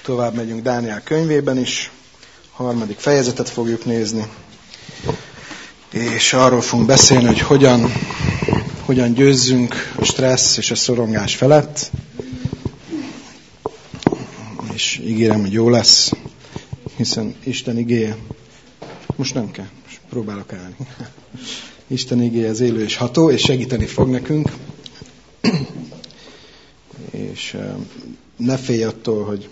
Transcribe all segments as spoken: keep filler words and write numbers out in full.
Tovább megyünk Dániel könyvében is, harmadik fejezetet fogjuk nézni, és arról fogunk beszélni, hogy hogyan, hogyan győzzünk a stressz és a szorongás felett, és ígérem, hogy jó lesz, hiszen Isten igéje, most nem kell, most próbálok állni. Isten igéje az élő és ható, és segíteni fog nekünk, és ne félj attól, hogy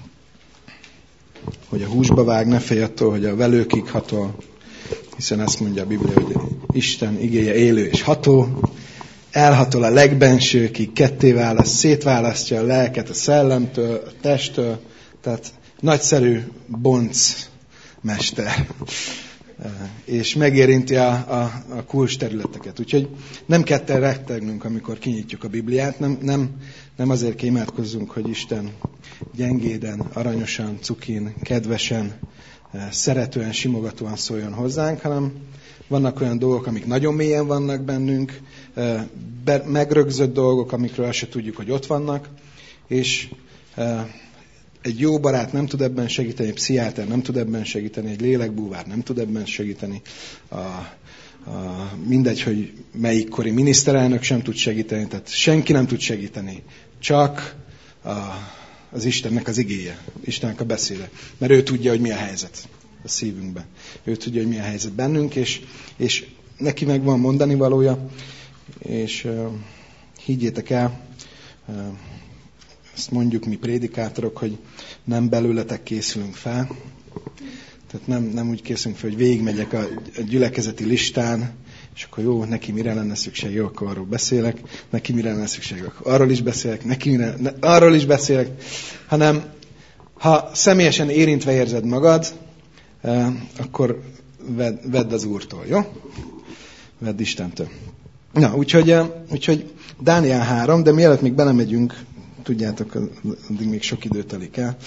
hogy a húsba vág, ne félj attól, hogy a velőkig hatol, hiszen azt mondja a Biblia, hogy Isten igéje élő és ható, elhatol a legbensőkig, ketté választ, szétválasztja a lelket a szellemtől, a testtől, tehát nagyszerű bonc mester, és megérinti a, a, a kulcs területeket. Úgyhogy nem kell rettegnünk, amikor kinyitjuk a Bibliát, nem, nem, nem azért kell imádkozzunk, hogy Isten gyengéden, aranyosan, cukin, kedvesen, szeretően, simogatóan szóljon hozzánk, hanem vannak olyan dolgok, amik nagyon mélyen vannak bennünk, be, megrögzött dolgok, amikről azt se tudjuk, hogy ott vannak, és egy jó barát nem tud ebben segíteni, egy pszichiáter nem tud ebben segíteni, egy lélekbúvár nem tud ebben segíteni, a, a, mindegy, hogy melyik kori miniszterelnök sem tud segíteni, tehát senki nem tud segíteni, csak a, az Istennek az igéje, Istennek a beszéde, mert ő tudja, hogy mi a helyzet a szívünkben. Ő tudja, hogy mi a helyzet bennünk, és, és neki meg van mondani valója, és uh, higgyétek el, uh, ezt mondjuk mi prédikátorok, hogy nem belőletek készülünk fel. Tehát nem, nem úgy készülünk fel, hogy végigmegyek a, a gyülekezeti listán, és akkor jó, neki mire lenne szükség, jó, akkor arról beszélek, neki mire lenne szükség, akkor arról is beszélek, neki mire, ne, arról is beszélek, hanem ha személyesen érintve érzed magad, eh, akkor vedd, vedd az Úrtól, jó? Vedd Istentől. Na, úgyhogy, eh, úgyhogy Dániel három, de mielőtt még belemegyünk, tudjátok, addig még sok idő telik el.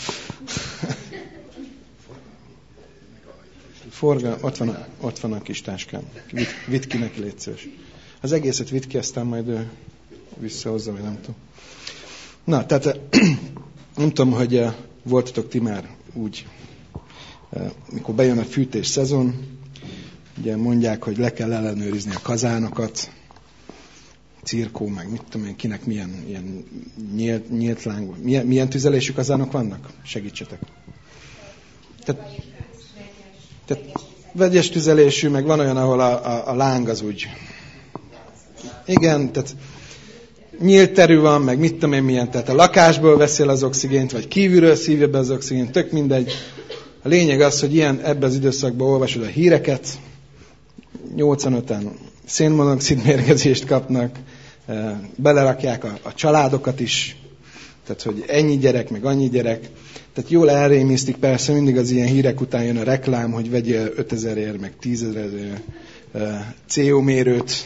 Forga, ott van, ott van a kis táskám. Vidd, vidd ki neki, légy szíves. Az egészet vidd ki, aztán majd ő visszahozza, vagy nem tudom. Na, tehát nem tudom, hogy voltatok ti már úgy, mikor bejön a fűtés szezon, ugye mondják, hogy le kell ellenőrizni a kazánokat, cirkó, meg mit tudom én, kinek milyen ilyen nyílt, nyílt láng, milyen, milyen tüzelésű kazánok vannak? Segítsetek. Tehát, tehát vegyes tüzelésű, meg van olyan, ahol a, a, a láng az úgy. Igen, tehát nyílt terű van, meg mit tudom én milyen, tehát a lakásból veszel az oxigént, vagy kívülről szívja be az oxigént, tök mindegy. A lényeg az, hogy ilyen ebben az időszakban olvasod a híreket, nyolcvanöten szénmonoxid mérgezést kapnak, belerakják a, a családokat is, tehát hogy ennyi gyerek, meg annyi gyerek. Tehát jól elrémisztik, persze mindig az ilyen hírek után jön a reklám, hogy vegyél ötezerért, meg tízezerért cé o mérőt,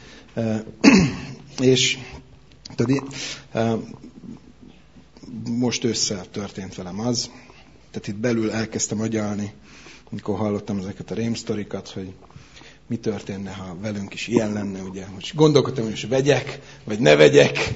és tudod, most össze történt velem az, tehát itt belül elkezdtem agyalni, amikor hallottam ezeket a rémsztorikat, hogy mi történne, ha velünk is ilyen lenne, ugye? Hogy gondolkodtam, hogy vegyek, vagy ne vegyek.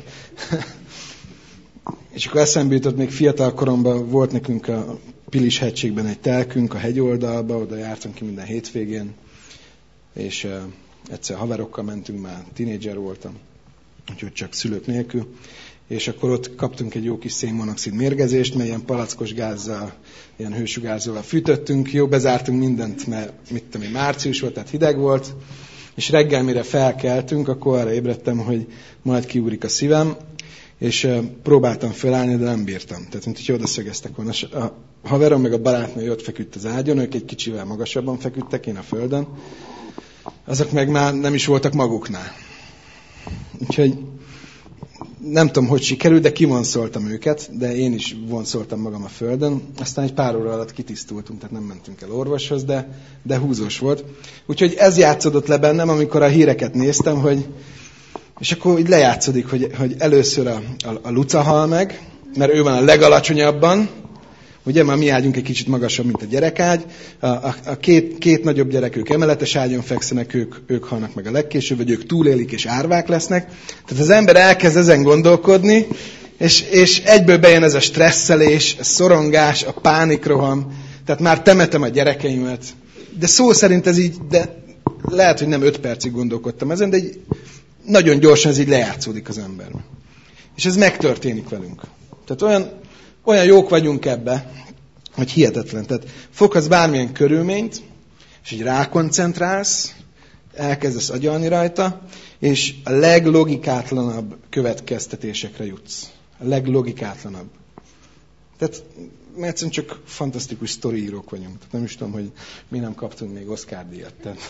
És akkor eszembe jutott, még fiatal koromban volt nekünk a Pilis hegységben egy telkünk, a hegyoldalba, oda jártunk ki minden hétvégén, és uh, egyszer haverokkal mentünk, már tínédzser voltam, úgyhogy csak szülők nélkül, és akkor ott kaptunk egy jó kis szénmonoxid mérgezést, mert ilyen palackos gázzal, ilyen hősugárzóval fűtöttünk, jó, bezártunk mindent, mert mit tudom én, március volt, tehát hideg volt, és reggel mire felkeltünk, akkor arra ébredtem, hogy majd kiúrik a szívem, és uh, próbáltam felállni, de nem bírtam. Tehát, mint hogy oda szögeztek volna. A haverom meg a barátnő ott feküdt az ágyon, ők egy kicsivel magasabban feküdtek, én a földön. Azok meg már nem is voltak maguknál. Úgyhogy nem tudom, hogy sikerült, de kivonszoltam őket, de én is vonszoltam magam a földön. Aztán egy pár óra alatt kitisztultunk, tehát nem mentünk el orvoshoz, de, de húzós volt. Úgyhogy ez játszódott le bennem, amikor a híreket néztem, hogy és akkor így lejátszódik, hogy, hogy először a, a, a Luca hal meg, mert ő van a legalacsonyabban, ugye, már mi ágyunk egy kicsit magasabb, mint a gyerekágy, a, a, a két, két nagyobb gyerek, ők emeletes ágyon fekszenek, ők, ők halnak meg a legkésőbb, vagy ők túlélik és árvák lesznek. Tehát az ember elkezd ezen gondolkodni, És, és egyből bejön ez a stresszelés, a szorongás, a pánikroham. Tehát már temetem a gyerekeimet. De szó szerint ez így, de lehet, hogy nem öt percig gondolkodtam ezen, de így nagyon gyorsan ez így lejátszódik az emberben. És ez megtörténik velünk. Tehát olyan, olyan jók vagyunk ebbe, hogy hihetetlen. Tehát foghatsz bármilyen körülményt, és így rákoncentrálsz, elkezdesz agyalni rajta, és a leglogikátlanabb következtetésekre jutsz. A leglogikátlanabb. Tehát mi egyszerűen csak fantasztikus sztoriírók vagyunk. Tehát nem is tudom, hogy mi nem kaptunk még Oscar-díjat. Tehát...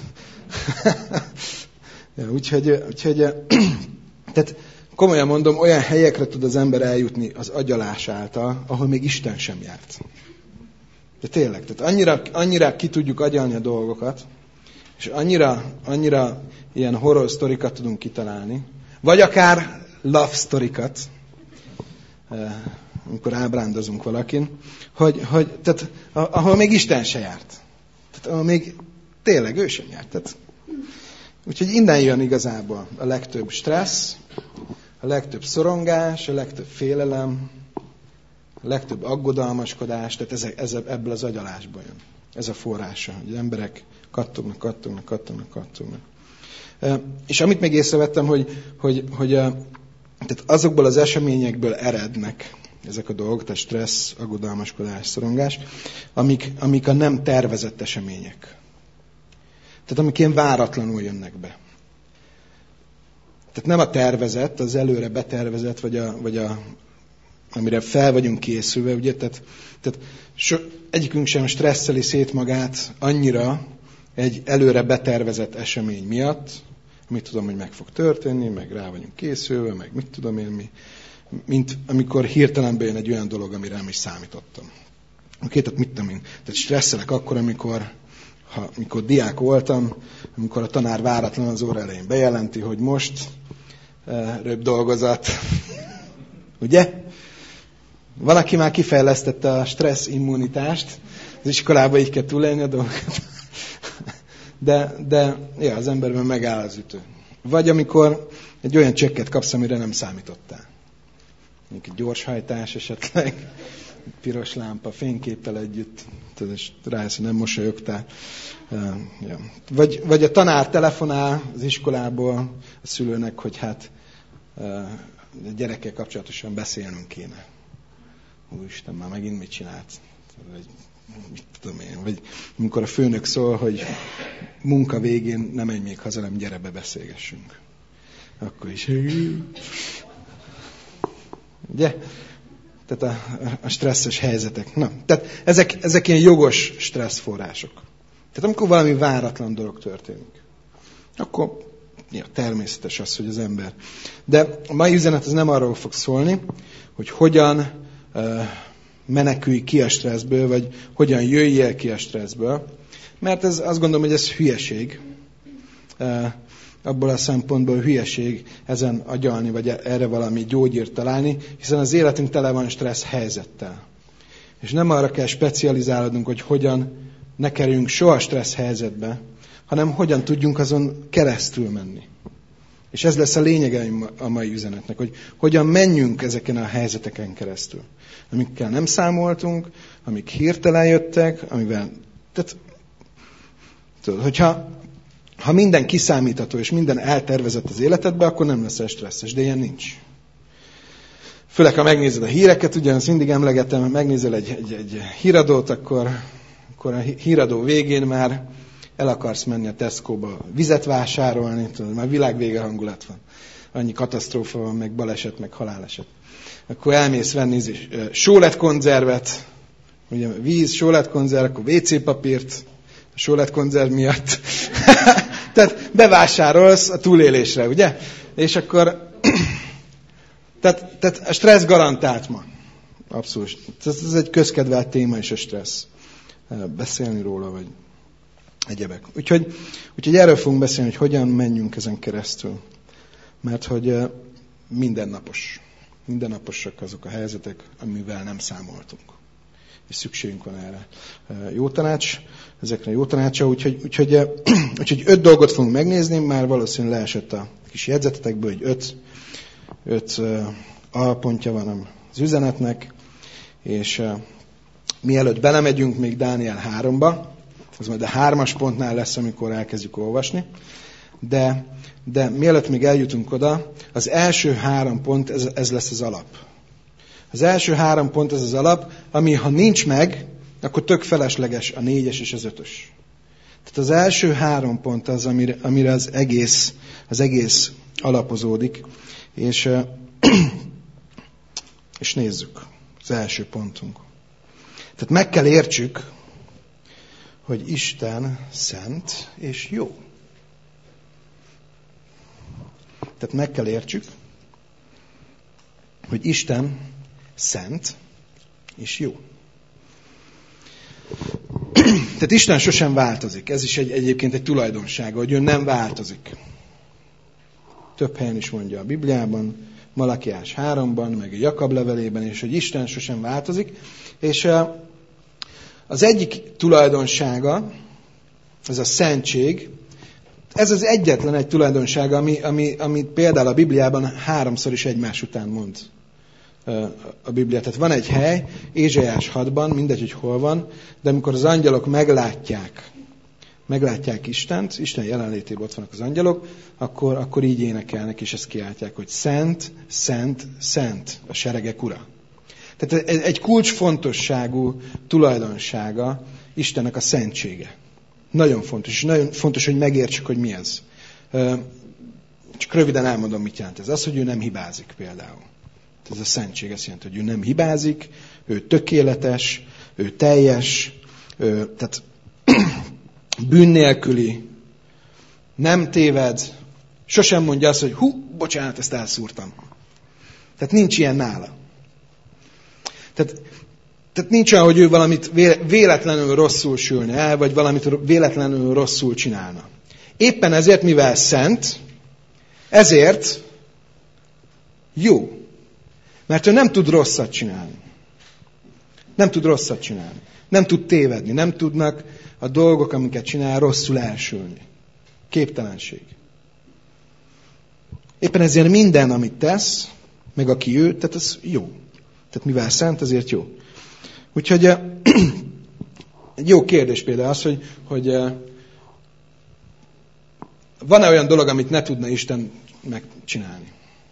ja, úgyhogy, úgyhogy tehát komolyan mondom, olyan helyekre tud az ember eljutni az agyalás által, ahol még Isten sem járt. De tényleg, tehát annyira, annyira ki tudjuk agyalni a dolgokat, és annyira, annyira ilyen horror sztorikat tudunk kitalálni, vagy akár love sztorikat, amikor ábrándozunk valakin, hogy, hogy tehát, ahol még Isten se járt. Tehát ahol még tényleg ő sem járt. Tehát, úgyhogy innen jön igazából a legtöbb stressz, a legtöbb szorongás, a legtöbb félelem, a legtöbb aggodalmaskodás, tehát ez, ez, ebből az agyalásból jön. Ez a forrása, hogy emberek kattognak, kattognak, kattognak, kattognak. És amit még észrevettem, hogy, hogy, hogy tehát azokból az eseményekből erednek ezek a dolgok, tehát stressz, aggodalmaskodás, szorongás, amik, amik a nem tervezett események. Tehát amik ilyen váratlanul jönnek be. Tehát nem a tervezett, az előre betervezett, vagy, a, vagy a, amire fel vagyunk készülve, ugye? Tehát, tehát so, egyikünk sem stresszeli szét magát annyira egy előre betervezett esemény miatt, amit tudom, hogy meg fog történni, meg rá vagyunk készülve, meg mit tudom én mi, mint amikor hirtelen bejön egy olyan dolog, amire nem is számítottam. Oké, tehát mit tudom én? Tehát stresszelek akkor, amikor, ha, amikor diák voltam, amikor a tanár váratlan az óra elején bejelenti, hogy most uh, röbb dolgozat. Ugye? Van, aki már kifejlesztette a stressz immunitást, az iskolában így kell túlélni a dolgokat. De, de ja, az emberben megáll az ütő. Vagy amikor egy olyan csekket kapsz, amire nem számítottál. Mondjuk egy gyorshajtás esetleg, piros lámpa, fényképpel együtt, és rájössz, hogy nem mosolyogtál. Ja. Vagy, vagy a tanár telefonál az iskolából a szülőnek, hogy hát a gyerekkel kapcsolatosan beszélnünk kéne. Úristen, már megint mit csinált? Vagy mit tudom én, vagy amikor a főnök szól, hogy munka végén nem menj még haza, nem gyere be, beszélgessünk. Akkor is. Ugye? Tehát a, a stresszes helyzetek. Na, tehát ezek, ezek ilyen jogos stresszforrások. Tehát amikor valami váratlan dolog történik, akkor ja, természetes az, hogy az ember. De a mai üzenet az nem arról fog szólni, hogy hogyan uh, menekülj ki a stresszből, vagy hogyan jöjjél ki a stresszből. Mert ez, azt gondolom, hogy ez hülyeség. E, abból a szempontból hülyeség ezen agyalni, vagy erre valami gyógyírt találni, hiszen az életünk tele van stressz helyzettel. És nem arra kell specializálódnunk, hogy hogyan ne kerüljünk soha stressz helyzetbe, hanem hogyan tudjunk azon keresztül menni. És ez lesz a lényege a mai üzenetnek, hogy hogyan menjünk ezeken a helyzeteken keresztül. Amikkel nem számoltunk, amik hirtelen jöttek, amivel... Tehát, tudod, hogyha ha minden kiszámítható és minden eltervezett az életedbe, akkor nem leszel stresszes, de ilyen nincs. Főleg, ha megnézed a híreket, ugyanazt mindig emlegetem, ha megnézel egy, egy, egy híradót, akkor, akkor a híradó végén már el akarsz menni a Tesco-ba vizet vásárolni, tudod, már világvége hangulat van. Annyi katasztrófa van, meg baleset, meg haláleset. Akkor elmész venni sóletkonzervet, ugye víz, sóletkonzerv, akkor vé cé papírt, a sóletkonzerv miatt. Tehát bevásárolsz a túlélésre, ugye? És akkor, tehát, tehát a stressz garantált ma. Abszolút. Ez, ez egy közkedvelt téma is a stressz. Beszélni róla, vagy egyebek. Úgyhogy, úgyhogy erről fogunk beszélni, hogy hogyan menjünk ezen keresztül. Mert hogy mindennapos. Mindennaposak azok a helyzetek, amivel nem számoltunk. És szükségünk van erre. Jó tanács, ezekre jó tanácsa, úgyhogy, úgyhogy, úgyhogy öt dolgot fogunk megnézni, már valószínűleg leesett a kis jegyzetetekből, hogy öt, öt alpontja van az üzenetnek, és uh, mielőtt belemegyünk még Dániel háromba, az majd a hármas pontnál lesz, amikor elkezdjük olvasni, de, de mielőtt még eljutunk oda, az első három pont, ez, ez lesz az alap. Az első három pont ez az alap, ami ha nincs meg, akkor tök felesleges a négyes és az ötös. Tehát az első három pont az, amire, amire az egész, az egész alapozódik, és, és nézzük az első pontunk. Tehát meg kell értsük, hogy Isten szent és jó. Tehát meg kell értsük, hogy Isten szent és jó. Tehát Isten sosem változik. Ez is egy, egyébként egy tulajdonsága, hogy ő nem változik. Több helyen is mondja a Bibliában, Malakiás háromban, meg a Jakab levelében, és hogy Isten sosem változik. És az egyik tulajdonsága, ez a szentség, ez az egyetlen egy tulajdonsága, ami, ami, amit például a Bibliában háromszor is egymás után mond a Biblia. Tehát van egy hely, Ézsaiás hatban, mindegy, hogy hol van, de amikor az angyalok meglátják, meglátják Istent, Isten jelenlétében ott vannak az angyalok, akkor, akkor így énekelnek, és ezt kiáltják, hogy szent, szent, szent, a seregek ura. Tehát egy kulcsfontosságú tulajdonsága Istennek a szentsége. Nagyon fontos, és nagyon fontos, hogy megértsük, hogy mi ez. Csak röviden elmondom, mit jelent ez. Az, hogy ő nem hibázik például. Ez a szentség azt jelenti, hogy ő nem hibázik, ő tökéletes, ő teljes, ő, tehát bűn nélküli, nem téved, sosem mondja azt, hogy hú, bocsánat, ezt elszúrtam. Tehát nincs ilyen nála. Tehát, tehát nincs olyan, hogy ő valamit véletlenül rosszul sülne el, vagy valamit véletlenül rosszul csinálna. Éppen ezért, mivel szent, ezért jó. Mert ő nem tud rosszat csinálni. Nem tud rosszat csinálni. Nem tud tévedni. Nem tudnak a dolgok, amiket csinál, rosszul elsülni. Képtelenség. Éppen ezért minden, amit tesz, meg aki ő, tehát ez jó. Tehát mivel szent, ezért jó. Úgyhogy egy jó kérdés például az, hogy, hogy van-e olyan dolog, amit ne tudna Isten megcsinálni?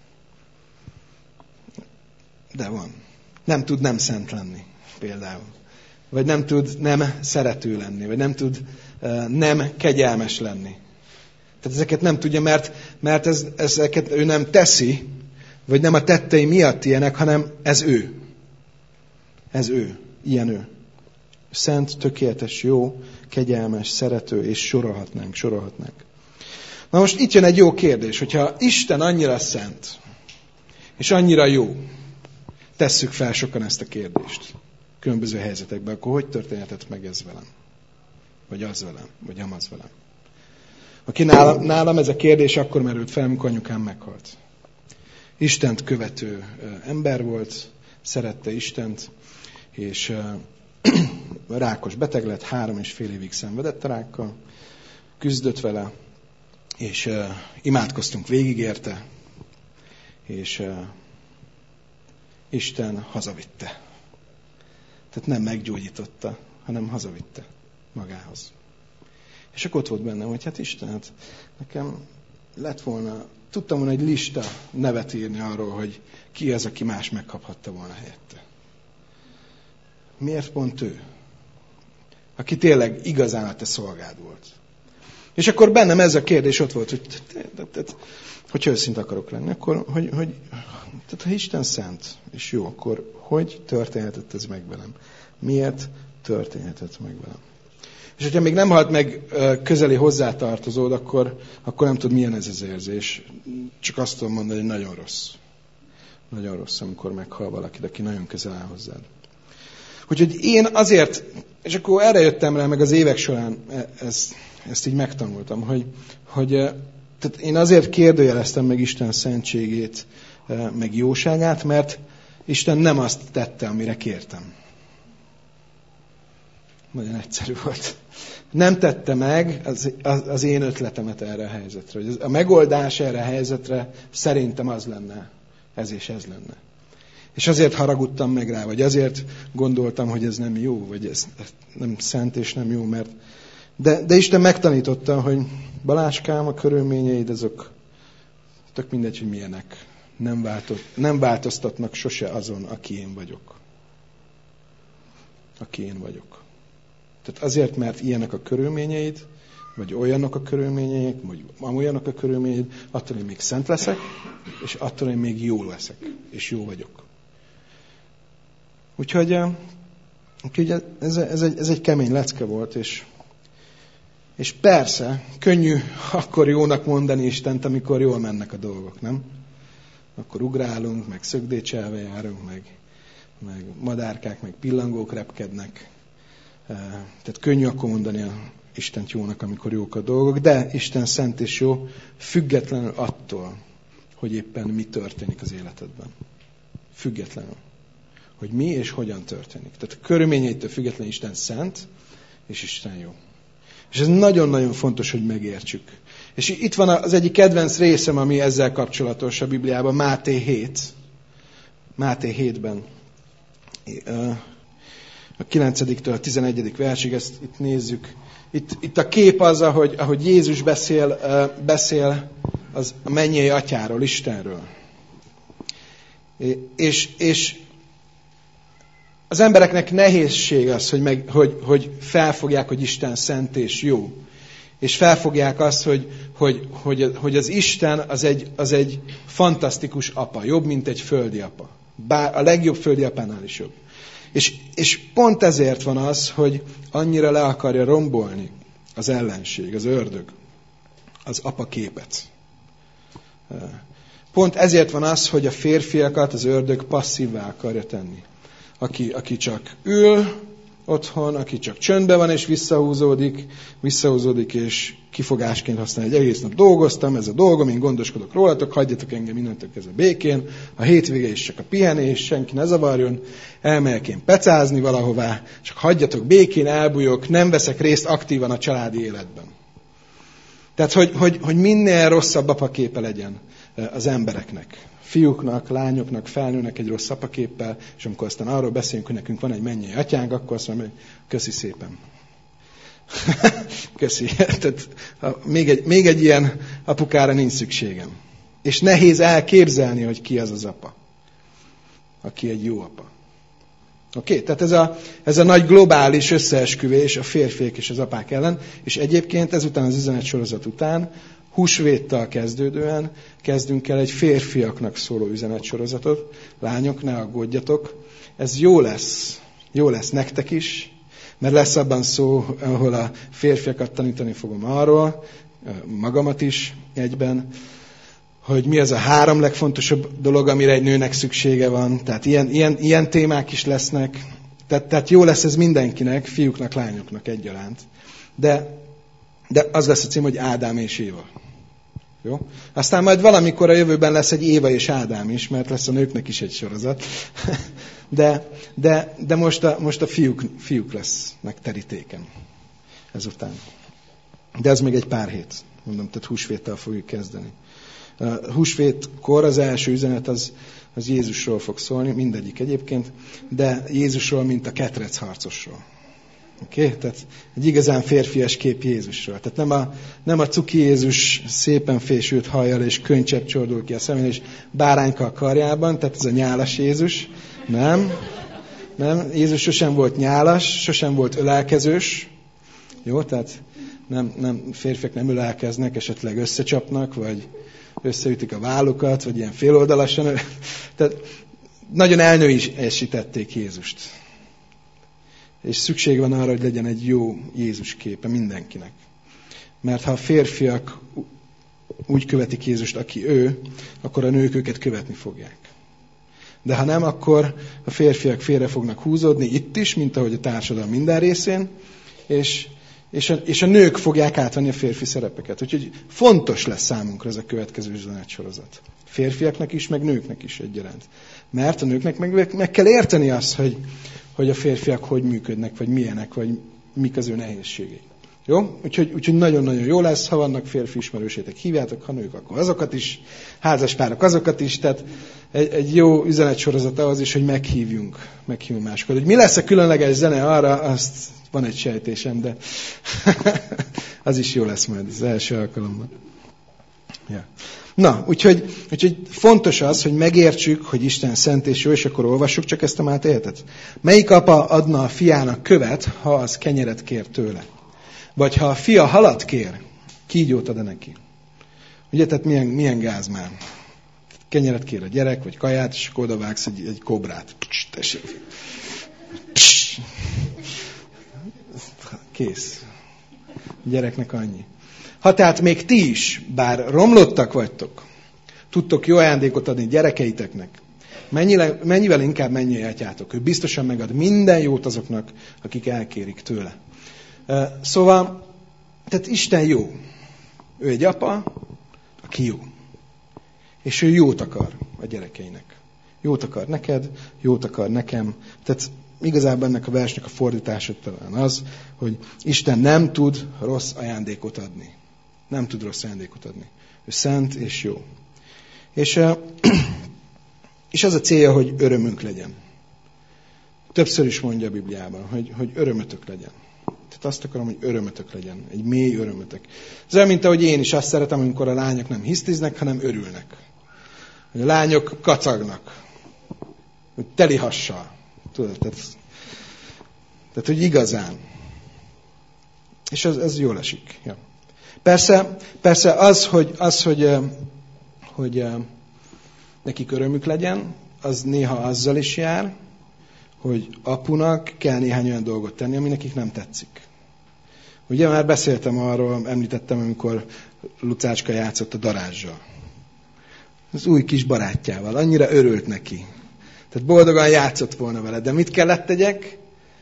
De van. Nem tud nem szent lenni, például. Vagy nem tud nem szerető lenni, vagy nem tud uh, nem kegyelmes lenni. Tehát ezeket nem tudja, mert, mert ez, ezeket ő nem teszi, vagy nem a tettei miatt ilyenek, hanem ez ő. Ez ő. Ilyen ő. Szent, tökéletes, jó, kegyelmes, szerető, és sorolhatnánk, sorolhatnánk. Na most itt jön egy jó kérdés, hogyha Isten annyira szent, és annyira jó, tesszük fel sokan ezt a kérdést különböző helyzetekben, akkor hogy történhetett meg ez velem? Vagy az velem? Vagy amaz velem? Aki nálam, nálam ez a kérdés akkor merült fel, amikor anyukám meghalt. Istent követő ember volt, szerette Istent, és rákos beteg lett, három és fél évig szenvedett a rákkal, küzdött vele, és imádkoztunk végig érte, és Isten hazavitte. Tehát nem meggyógyította, hanem hazavitte magához. És akkor ott volt bennem, hogy hát Isten, hát nekem lett volna, tudtam volna egy lista nevet írni arról, hogy ki az, aki más megkaphatta volna helyette. Miért pont ő? Aki tényleg igazán a te szolgád volt. És akkor bennem ez a kérdés ott volt, hogy hogyha őszinte akarok lenni, akkor, hogy, hogy tehát, ha Isten szent és jó, akkor hogy történhetett ez meg velem? Miért történhetett meg velem? És hogyha még nem halt meg közeli hozzátartozód, akkor, akkor nem tud, milyen ez az érzés. Csak azt tudom mondani, hogy nagyon rossz. Nagyon rossz, amikor meghal valakit, aki nagyon közel áll hozzád. Úgyhogy én azért, és akkor erre jöttem rá, meg az évek során ezt, ezt így megtanultam, hogy, hogy tehát én azért kérdőjeleztem meg Isten szentségét, meg jóságát, mert Isten nem azt tette, amire kértem. Nagyon egyszerű volt. Nem tette meg az, az, az én ötletemet erre a helyzetre. Hogy a megoldás erre a helyzetre szerintem az lenne, ez és ez lenne. És azért haragudtam meg rá, vagy azért gondoltam, hogy ez nem jó, vagy ez nem szent és nem jó, mert... De, de Isten megtanította, hogy Baláskám, a körülményeid, azok tök mindegy, hogy milyenek. Nem, változ, nem változtatnak sose azon, aki én vagyok. Aki én vagyok. Tehát azért, mert ilyenek a körülményeid, vagy olyanok a körülményeik, vagy amolyanok a körülményeid, attól én még szent leszek, és attól én még jó leszek, és jó vagyok. Úgyhogy, úgyhogy ez, ez, egy, ez egy kemény lecke volt, és, és persze, könnyű akkor jónak mondani Istent, amikor jól mennek a dolgok, nem? Akkor ugrálunk, meg szögdécselve járunk, meg, meg madárkák, meg pillangók repkednek. Tehát könnyű akkor mondani a Istent jónak, amikor jók a dolgok, de Isten szent és jó, függetlenül attól, hogy éppen mi történik az életedben. Függetlenül. Hogy mi és hogyan történik. Tehát a körülményeitől függetlenül Isten szent, és Isten jó. És ez nagyon-nagyon fontos, hogy megértsük. És itt van az egyik kedvenc részem, ami ezzel kapcsolatos a Bibliában, Máté hét. Máté hétben. A kilencediktől a tizenegyedik versig, ezt itt nézzük. Itt, itt a kép az, ahogy, ahogy Jézus beszél, beszél az a mennyei atyáról, Istenről. És, és az embereknek nehézség az, hogy, meg, hogy, hogy felfogják, hogy Isten szent és jó. És felfogják azt, hogy, hogy, hogy, hogy az Isten az egy, az egy fantasztikus apa, jobb, mint egy földi apa. Bár a legjobb földi apánál is jobb. És, és pont ezért van az, hogy annyira le akarja rombolni az ellenség, az ördög, az apa képet. Pont ezért van az, hogy a férfiakat az ördög passzívvá akarja tenni. Aki, aki csak ül otthon, aki csak csöndben van és visszahúzódik, visszahúzódik és kifogásként használja, hogy egész nap dolgoztam, ez a dolgom, én gondoskodok rólatok, hagyjatok engem innentől kezdve békén, a hétvége is csak a pihenés, senki ne zavarjon, elmegyek én pecázni valahová, csak hagyjatok békén, elbújok, nem veszek részt aktívan a családi életben. Tehát, hogy, hogy, hogy minél rosszabb apaképe legyen az embereknek. Fiúknak, lányoknak, felnőnek egy rossz apaképpel, és amikor aztán arról beszélünk, hogy nekünk van egy mennyei atyánk, akkor azt mondom, hogy köszi szépen. Köszi. Tehát, még, egy, még egy ilyen apukára nincs szükségem. És nehéz elképzelni, hogy ki az az apa, aki egy jó apa. Oké, okay? Tehát ez a, ez a nagy globális összeesküvés a férfiak és az apák ellen, és egyébként ezután az üzenetsorozat után, húsvéttal kezdődően kezdünk el egy férfiaknak szóló üzenetsorozatot. Lányok, ne aggódjatok. Ez jó lesz. Jó lesz nektek is, mert lesz abban szó, ahol a férfiakat tanítani fogom arról, magamat is egyben, hogy mi az a három legfontosabb dolog, amire egy nőnek szüksége van. Tehát ilyen, ilyen, ilyen témák is lesznek. Tehát, tehát jó lesz ez mindenkinek, fiúknak, lányoknak egyaránt. De, de az lesz a cím, hogy Ádám és Éva. Jó? Aztán majd valamikor a jövőben lesz egy Éva és Ádám is, mert lesz a nőknek is egy sorozat. De, de, de most a, most a fiúk, fiúk lesznek terítéken ezután. De ez még egy pár hét. Mondom, tehát húsvéttel fogjuk kezdeni. A húsvétkor az első üzenet az, az Jézusról fog szólni, mindegyik egyébként, de Jézusról, mint a ketrecharcosról. Oké? Okay? Tehát egy igazán férfias kép Jézusról. Tehát nem a, nem a cuki Jézus szépen fésült hajjal és könycsepp csordul ki a szemén, és bárányka a karjában, tehát ez a nyálas Jézus. Nem. Nem. Jézus sosem volt nyálas, sosem volt ölelkezős. Jó? Tehát nem, nem, férfiak nem ölelkeznek, esetleg összecsapnak, vagy összeütik a vállukat, vagy ilyen féloldalasan. Tehát nagyon elnőisítették Jézust. És szükség van arra, hogy legyen egy jó Jézus képe mindenkinek. Mert ha a férfiak úgy követik Jézust, aki ő, akkor a nők őket követni fogják. De ha nem, akkor a férfiak félre fognak húzódni itt is, mint ahogy a társadalom minden részén, és, és, a, és a nők fogják átvenni a férfi szerepeket. Úgyhogy fontos lesz számunkra ez a következő üzenetsorozat. Férfiaknak is, meg nőknek is egyaránt. Mert a nőknek meg, meg kell érteni azt, hogy hogy a férfiak hogy működnek, vagy milyenek, vagy mik az ő nehézségei. Jó? Úgyhogy, úgyhogy nagyon-nagyon jó lesz, ha vannak férfi ismerősétek, hívjátok, ha nők, akkor azokat is, házaspárok azokat is, tehát egy, egy jó üzenetsorozat az is, hogy meghívjunk, meghívjunk másokat. Hogy mi lesz a különleges zene arra, azt van egy sejtésem, de az is jó lesz majd az első alkalommal. Ja. Na, úgyhogy, úgyhogy fontos az, hogy megértsük, hogy Isten szent és jó, és akkor olvassuk csak ezt a Mátéhetet. Melyik apa adna a fiának követ, ha az kenyeret kér tőle? Vagy ha a fia halat kér, kígyót ad neki? Ugye, tehát milyen, milyen gáz már? Kenyeret kér a gyerek, vagy kaját, és akkor odavágsz egy, egy kobrát. Pcs, tessék. Pcs. Kész. A gyereknek annyi. Ha tehát még ti is, bár romlottak vagytok, tudtok jó ajándékot adni gyerekeiteknek, mennyivel, mennyivel inkább mennyi atyátok. Ő biztosan megad minden jót azoknak, akik elkérik tőle. Szóval, tehát Isten jó. Ő egy apa, aki jó. És ő jót akar a gyerekeinek. Jót akar neked, jót akar nekem. Tehát igazából ennek a versnek a fordítása talán az, hogy Isten nem tud rossz ajándékot adni. Nem tud rossz ajándékot adni. Ő szent és jó. És, és az a célja, hogy örömünk legyen. Többször is mondja a Bibliában, hogy, hogy örömötök legyen. Tehát azt akarom, hogy örömötök legyen. Egy mély örömötök. Ez olyan, mint ahogy én is azt szeretem, amikor a lányok nem hisztiznek, hanem örülnek. Hogy a lányok kacagnak. Hogy teli hassal. Tudod, tehát, tehát hogy igazán. És ez, ez jól esik. Ja. Persze, persze az, hogy, az, hogy, hogy nekik örömük legyen, az néha azzal is jár, hogy apunak kell néhány olyan dolgot tenni, ami nekik nem tetszik. Ugye már beszéltem arról, említettem, amikor Lucácska játszott a darázsal. Az új kis barátjával. Annyira örült neki. Tehát boldogan játszott volna vele. De mit kellett tegyek?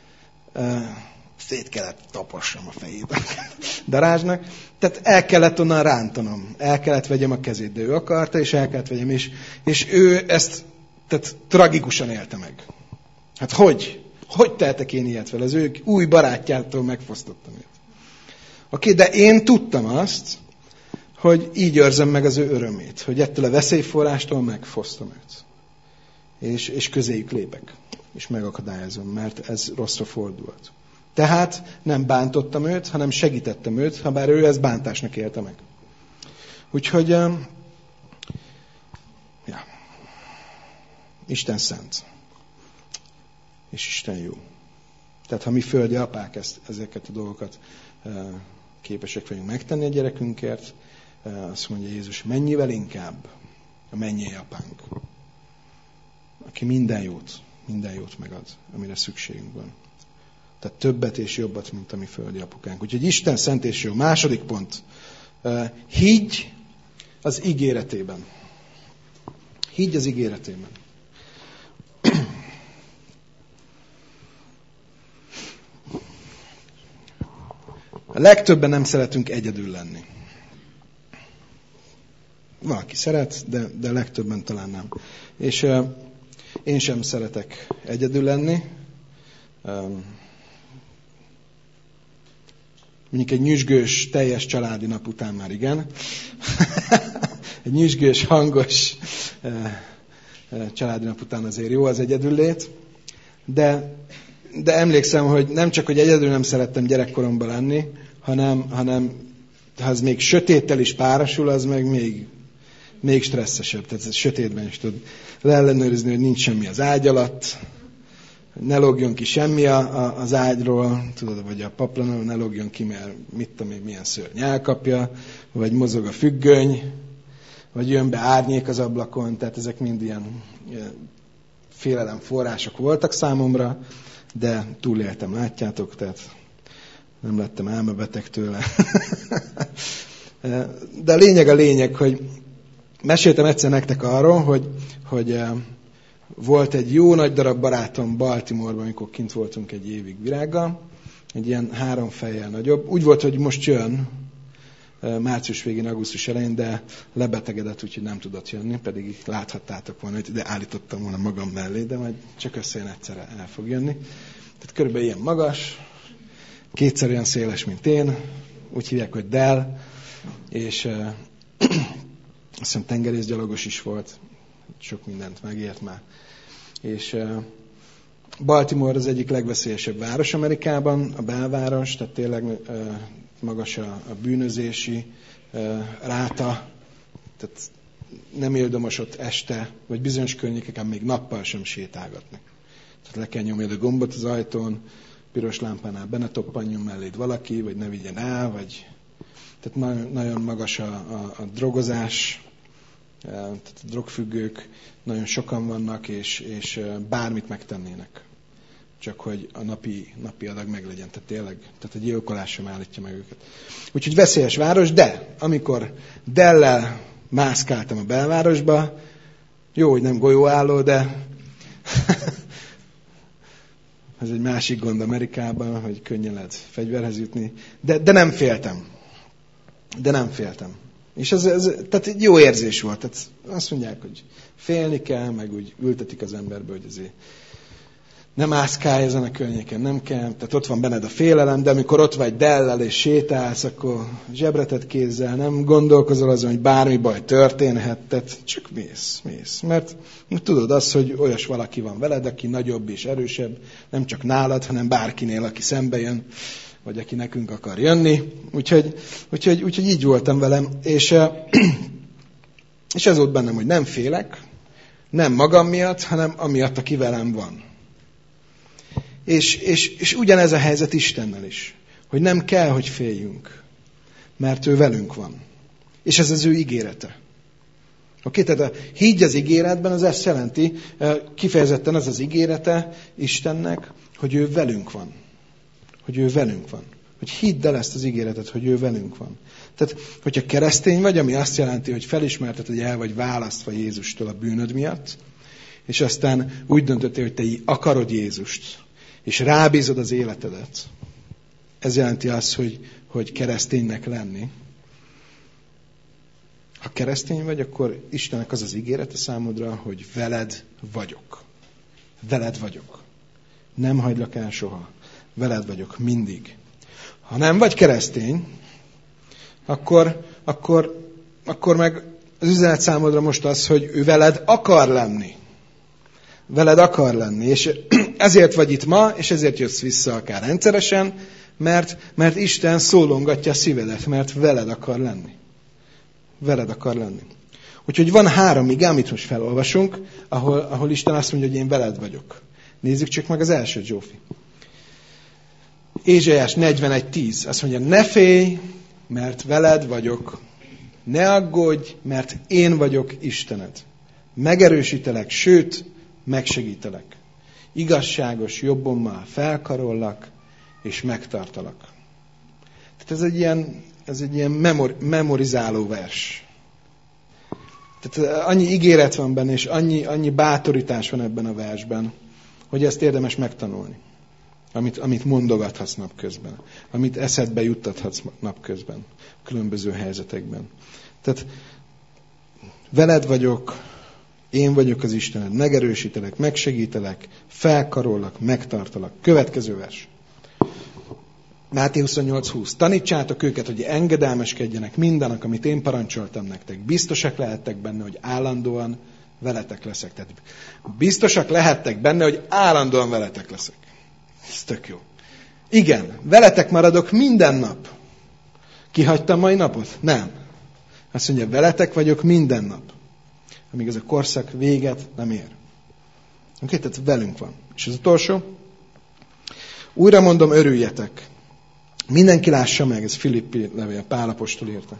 Szét kellett tapossam a fejét a darázsnak. Tehát el kellett onnan rántanom. El kellett vegyem a kezét, de ő akarta, és el kellett vegyem. És, és ő ezt tehát tragikusan élte meg. Hát hogy? Hogy tehetek én ilyet vele? Az ő új barátjától megfosztottam őt. Oké, de én tudtam azt, hogy így őrzem meg az ő örömét. Hogy ettől a veszélyforrástól megfosztom őt. És, és közéjük lépek. És megakadályozom, mert ez rosszra fordult. Tehát nem bántottam őt, hanem segítettem őt, ha bár ő ezt bántásnak élte meg. Úgyhogy ja. Isten szent. És Isten jó. Tehát ha mi földi apák ezt, ezeket a dolgokat képesek vagyunk megtenni a gyerekünkért, azt mondja Jézus, mennyivel inkább a mennyei apánk, aki minden jót, minden jót megad, amire szükségünk van. Tehát többet és jobbat, mint a mi földi apukánk. Úgyhogy Isten szent és jó. Második pont. Higgy az ígéretében. Higgy az ígéretében. A legtöbben nem szeretünk egyedül lenni. Valaki szeret, de, de a legtöbben talán nem. És uh, én sem szeretek egyedül lenni. Um, mondjuk egy nyüzsgős, teljes családi nap után már igen. Egy nyüzsgős, hangos uh, uh, családi nap után azért jó az egyedüllét. De, de emlékszem, hogy nem csak, hogy egyedül nem szerettem gyerekkoromban lenni, hanem, hanem ha az még sötéttel is párosul, az meg még, még stresszesebb. Tehát ez sötétben is tud leellenőrizni, hogy nincs semmi az ágy alatt, ne lógjon ki semmi a, a, az ágyról, tudod, vagy a paplanról ne lógjon ki, mert mit tudom én, milyen szörny elkapja, vagy mozog a függöny, vagy jön be árnyék az ablakon, tehát ezek mind ilyen, ilyen félelem források voltak számomra, de túléltem, látjátok, tehát nem lettem elmebeteg tőle. De a lényeg a lényeg, hogy meséltem egyszer nektek arról, hogy, hogy volt egy jó nagy darab barátom Baltimore-ban, amikor kint voltunk egy évig virággal, egy ilyen három fejjel nagyobb. Úgy volt, hogy most jön, március végén, augusztus elején, de lebetegedett, úgyhogy nem tudott jönni, pedig láthattátok volna, de állítottam volna magam mellé, de majd csak összejön egyszerre el fog jönni. Tehát körülbelül ilyen magas, kétszer olyan széles, mint én, úgy hívják, hogy Dell, és uh, azt hiszem tengerészgyalogos is volt, sok mindent megért már. És uh, Baltimore az egyik legveszélyesebb város Amerikában, a belváros, tehát tényleg uh, magas a, a bűnözési uh, ráta, tehát nem érdemes ott este, vagy bizonyos környékeken még nappal sem sétálgatni. Tehát le kell nyomni a gombot az ajtón, piros lámpánál be ne toppanjon melléd valaki, vagy ne vigyen el, vagy... Tehát nagyon magas a, a, a drogozás, tehát a drogfüggők nagyon sokan vannak, és, és bármit megtennének. Csak hogy a napi, napi adag meglegyen. Tehát tényleg, tehát a gyilkolás sem állítja meg őket. Úgyhogy veszélyes város, de amikor Dell-lel mászkáltam a belvárosba, jó, hogy nem golyóálló, de ez egy másik gond Amerikában, hogy könnyen lehet fegyverhez jutni, de, de nem féltem. De nem féltem. És ez, ez tehát egy jó érzés volt. Tehát azt mondják, hogy félni kell, meg úgy ültetik az emberbe, hogy azért nem mászkálj ezen a környéken, nem kell. Tehát ott van benned a félelem, de amikor ott vagy Dell-lel és sétálsz, akkor zsebretet kézzel, nem gondolkozol azon, hogy bármi baj történhet, tehát csak mész, mész. Mert tudod azt, hogy olyas valaki van veled, aki nagyobb és erősebb, nem csak nálad, hanem bárkinél, aki szembe jön, vagy aki nekünk akar jönni. Úgyhogy, úgyhogy, úgyhogy így voltam velem. És, és ez volt bennem, hogy nem félek, nem magam miatt, hanem amiatt, aki velem van. És, és, és ugyanez a helyzet Istennel is. Hogy nem kell, hogy féljünk, mert ő velünk van. És ez az ő ígérete. Oké, tehát a higgy az ígéretben, az ezt jelenti, kifejezetten az az ígérete Istennek, hogy ő velünk van. Hogy ő velünk van. Hogy hidd el ezt az ígéretet, hogy ő velünk van. Tehát, hogyha keresztény vagy, ami azt jelenti, hogy felismerted, hogy el vagy választva Jézustól a bűnöd miatt, és aztán úgy döntöttél, hogy te akarod Jézust, és rábízod az életedet. Ez jelenti azt, hogy, hogy kereszténynek lenni. Ha keresztény vagy, akkor Istennek az az ígérete számodra, hogy veled vagyok. Veled vagyok. Nem hagylak el soha. Veled vagyok mindig. Ha nem vagy keresztény, akkor, akkor, akkor meg az üzenet számodra most az, hogy ő veled akar lenni. Veled akar lenni. És ezért vagy itt ma, és ezért jössz vissza akár rendszeresen, mert, mert Isten szólongatja a szívedet, mert veled akar lenni. Veled akar lenni. Úgyhogy van három ige, amit most felolvasunk, ahol, ahol Isten azt mondja, hogy én veled vagyok. Nézzük csak meg az első, Zsófi. Ézsaiás negyvenegy tíz. Azt mondja, ne félj, mert veled vagyok. Ne aggódj, mert én vagyok Istened. Megerősítelek, sőt, megsegítelek. Igazságos jobbommal felkarollak, és megtartalak. Tehát ez egy ilyen, ez egy ilyen memor, memorizáló vers. Tehát annyi ígéret van benne, és annyi, annyi bátorítás van ebben a versben, hogy ezt érdemes megtanulni. Amit, amit mondogathatsz napközben. Amit eszedbe juttathatsz napközben. Különböző helyzetekben. Tehát veled vagyok, én vagyok az Istened, megerősítelek, megsegítelek, felkarollak, megtartalak. Következő vers. Máté huszonnyolc húsz. Tanítsátok őket, hogy engedelmeskedjenek mindannak, amit én parancsoltam nektek. Biztosak lehettek benne, hogy állandóan veletek leszek. Tehát biztosak lehettek benne, hogy állandóan veletek leszek. Ez tök jó. Igen, veletek maradok minden nap. Kihagytam mai napot? Nem. Azt mondja, veletek vagyok minden nap. Amíg ez a korszak véget nem ér. Oké, tehát velünk van. És az utolsó. Újra mondom, örüljetek. Mindenki lássa meg, ez Filippi levél, Pál apostol írta.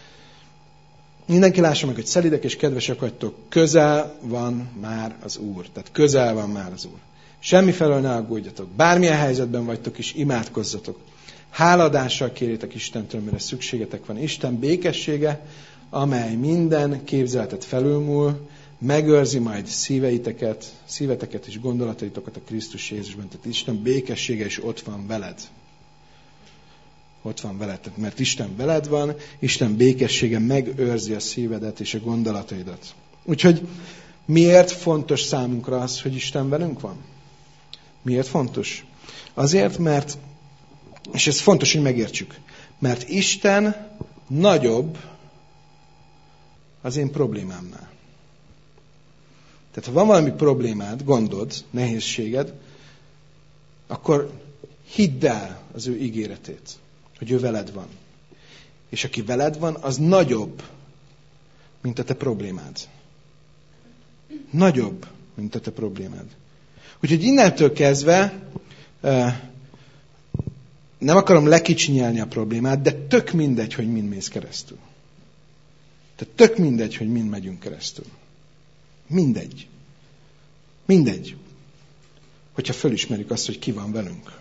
Mindenki lássa meg, hogy szelídek és kedvesek vagytok. Közel van már az Úr. Tehát közel van már az Úr. Semmifelől ne aggódjatok. Bármilyen helyzetben vagytok is, imádkozzatok. Háladással kérjétek Istentől, mire szükségetek van. Isten békessége, amely minden képzeletet felülmúl, megőrzi majd szíveiteket, szíveteket és gondolataitokat a Krisztus Jézusban. Tehát Isten békessége is ott van veled. Ott van veled. Mert Isten veled van, Isten békessége megőrzi a szívedet és a gondolataidat. Úgyhogy miért fontos számunkra az, hogy Isten velünk van? Miért fontos? Azért, mert És ez fontos, hogy megértsük. Mert Isten nagyobb az én problémámnál. Tehát ha van valami problémád, gondod, nehézséged, akkor hidd el az ő ígéretét, hogy ő veled van. És aki veled van, az nagyobb, mint a te problémád. Nagyobb, mint a te problémád. Úgyhogy innentől kezdve nem akarom lekicsinyelni a problémát, de tök mindegy, hogy mind mész keresztül. Tehát tök mindegy, hogy mind megyünk keresztül. Mindegy. Mindegy. Hogyha fölismerjük azt, hogy ki van velünk.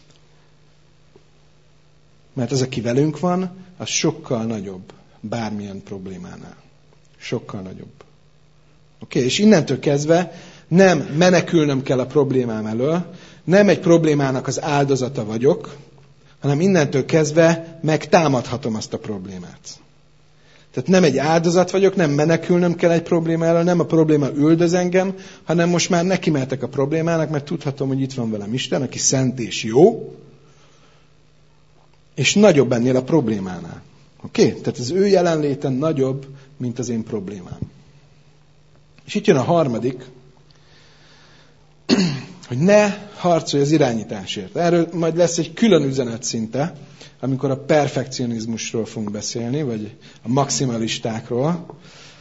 Mert az, aki velünk van, az sokkal nagyobb bármilyen problémánál. Sokkal nagyobb. Oké, okay? És innentől kezdve nem menekülnöm kell a problémám elől, nem egy problémának az áldozata vagyok, hanem innentől kezdve megtámadhatom azt a problémát. Tehát nem egy áldozat vagyok, nem menekülnöm kell egy probléma elől, nem a probléma üldöz engem, hanem most már nekimehetek a problémának, mert tudhatom, hogy itt van velem Isten, aki szent és jó, és nagyobb ennél a problémánál. Oké? Okay? Tehát az ő jelenléte nagyobb, mint az én problémám. És itt jön a harmadik, hogy ne harcolj az irányításért. Erről majd lesz egy külön üzenet szinte, amikor a perfekcionizmusról fogunk beszélni, vagy a maximalistákról.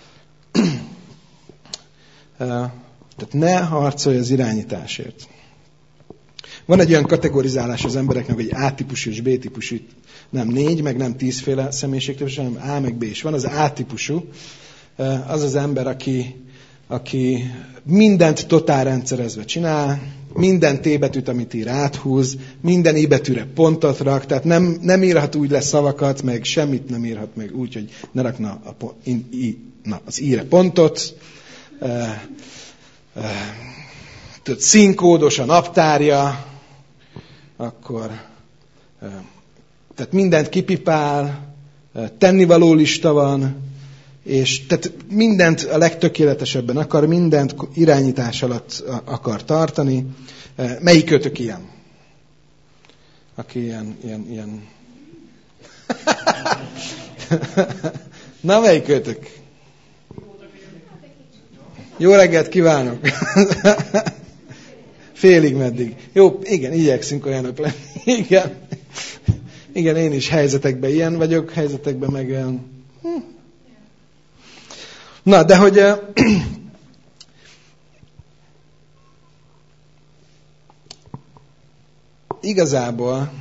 Tehát ne harcolj az irányításért. Van egy olyan kategorizálás az embereknek, hogy A-típusú és B-típusú, nem négy, meg nem tízféle személyiségtípus, hanem A meg B is. Van az A-típusú, az az ember, aki, aki mindent totál rendszerezve csinál, minden T-betűt, amit ír, áthúz, minden I-betűre pontot rak, tehát nem, nem írhat úgy le szavakat, meg semmit nem írhat meg úgy, hogy ne rakna a, i, i, na, az I-re pontot. E, e, tehát színkódos a naptárja, akkor e, tehát mindent kipipál, e, tennivaló lista van, és tehát mindent a legtökéletesebben akar, mindent irányítás alatt akar tartani. Melyik kötök ilyen? Aki ilyen... ilyen, ilyen... Na, melyik kötök? Jó reggelt kívánok! Félig meddig. Jó, igen, igyekszünk olyanok lenni. Igen. Igen, én is helyzetekben ilyen vagyok, helyzetekben meg olyan... Hm. Na, de hogy uh, igazából uh,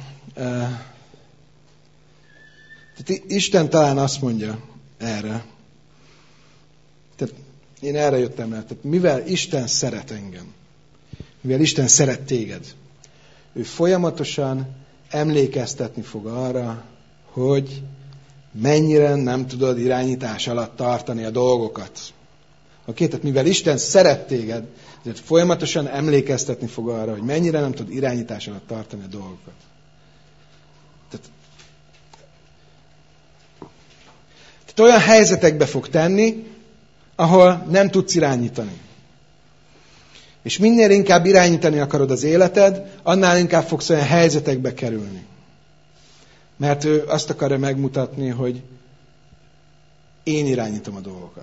tehát Isten talán azt mondja erre, tehát én erre jöttem el, tehát mivel Isten szeret engem, mivel Isten szeret téged, ő folyamatosan emlékeztetni fog arra, hogy mennyire nem tudod irányítás alatt tartani a dolgokat. Oké? Tehát mivel Isten szeret téged, ezért folyamatosan emlékeztetni fog arra, hogy mennyire nem tudod irányítás alatt tartani a dolgokat. Tehát, tehát olyan helyzetekbe fog tenni, ahol nem tudsz irányítani. És minél inkább irányítani akarod az életed, annál inkább fogsz olyan helyzetekbe kerülni. Mert ő azt akarja megmutatni, hogy én irányítom a dolgokat.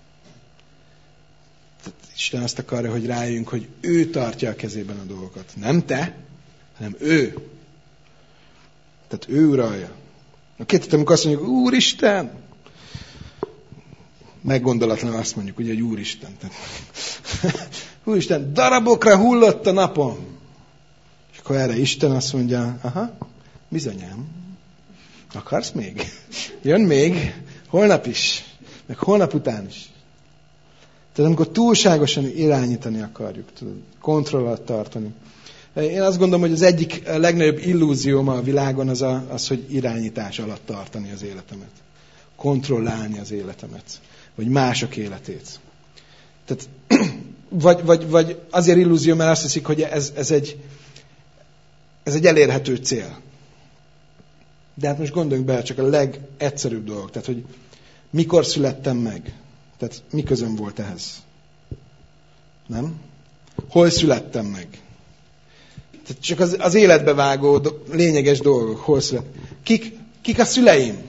Tehát Isten azt akarja, hogy rájöjjünk, hogy ő tartja a kezében a dolgokat. Nem te, hanem ő. Tehát ő uralja. Oké, tehát amikor azt mondjuk, Úristen, meggondolatlan azt mondjuk, ugye, hogy Úristen. Tehát, Úristen, darabokra hullott a napom. És akkor erre Isten azt mondja, aha, bizonyám. Akarsz még? Jön még? Holnap is. Meg holnap után is. Tehát amikor túlságosan irányítani akarjuk, tudod, kontroll alatt tartani. Én azt gondolom, hogy az egyik legnagyobb illúzióm a világon az, a, az, hogy irányítás alatt tartani az életemet. Kontrollálni az életemet. Vagy mások életét. Tehát, vagy, vagy, vagy azért illúzió, mert azt hiszik, hogy ez, ez, egy, ez egy elérhető cél. De hát most gondoljunk bele csak a legegyszerűbb dolog. Tehát, hogy mikor születtem meg? Tehát mi közöm volt ehhez? Nem? Hol születtem meg? Tehát csak az, az életbe vágó do, lényeges dolgok. Hol szület. Kik, kik a szüleim?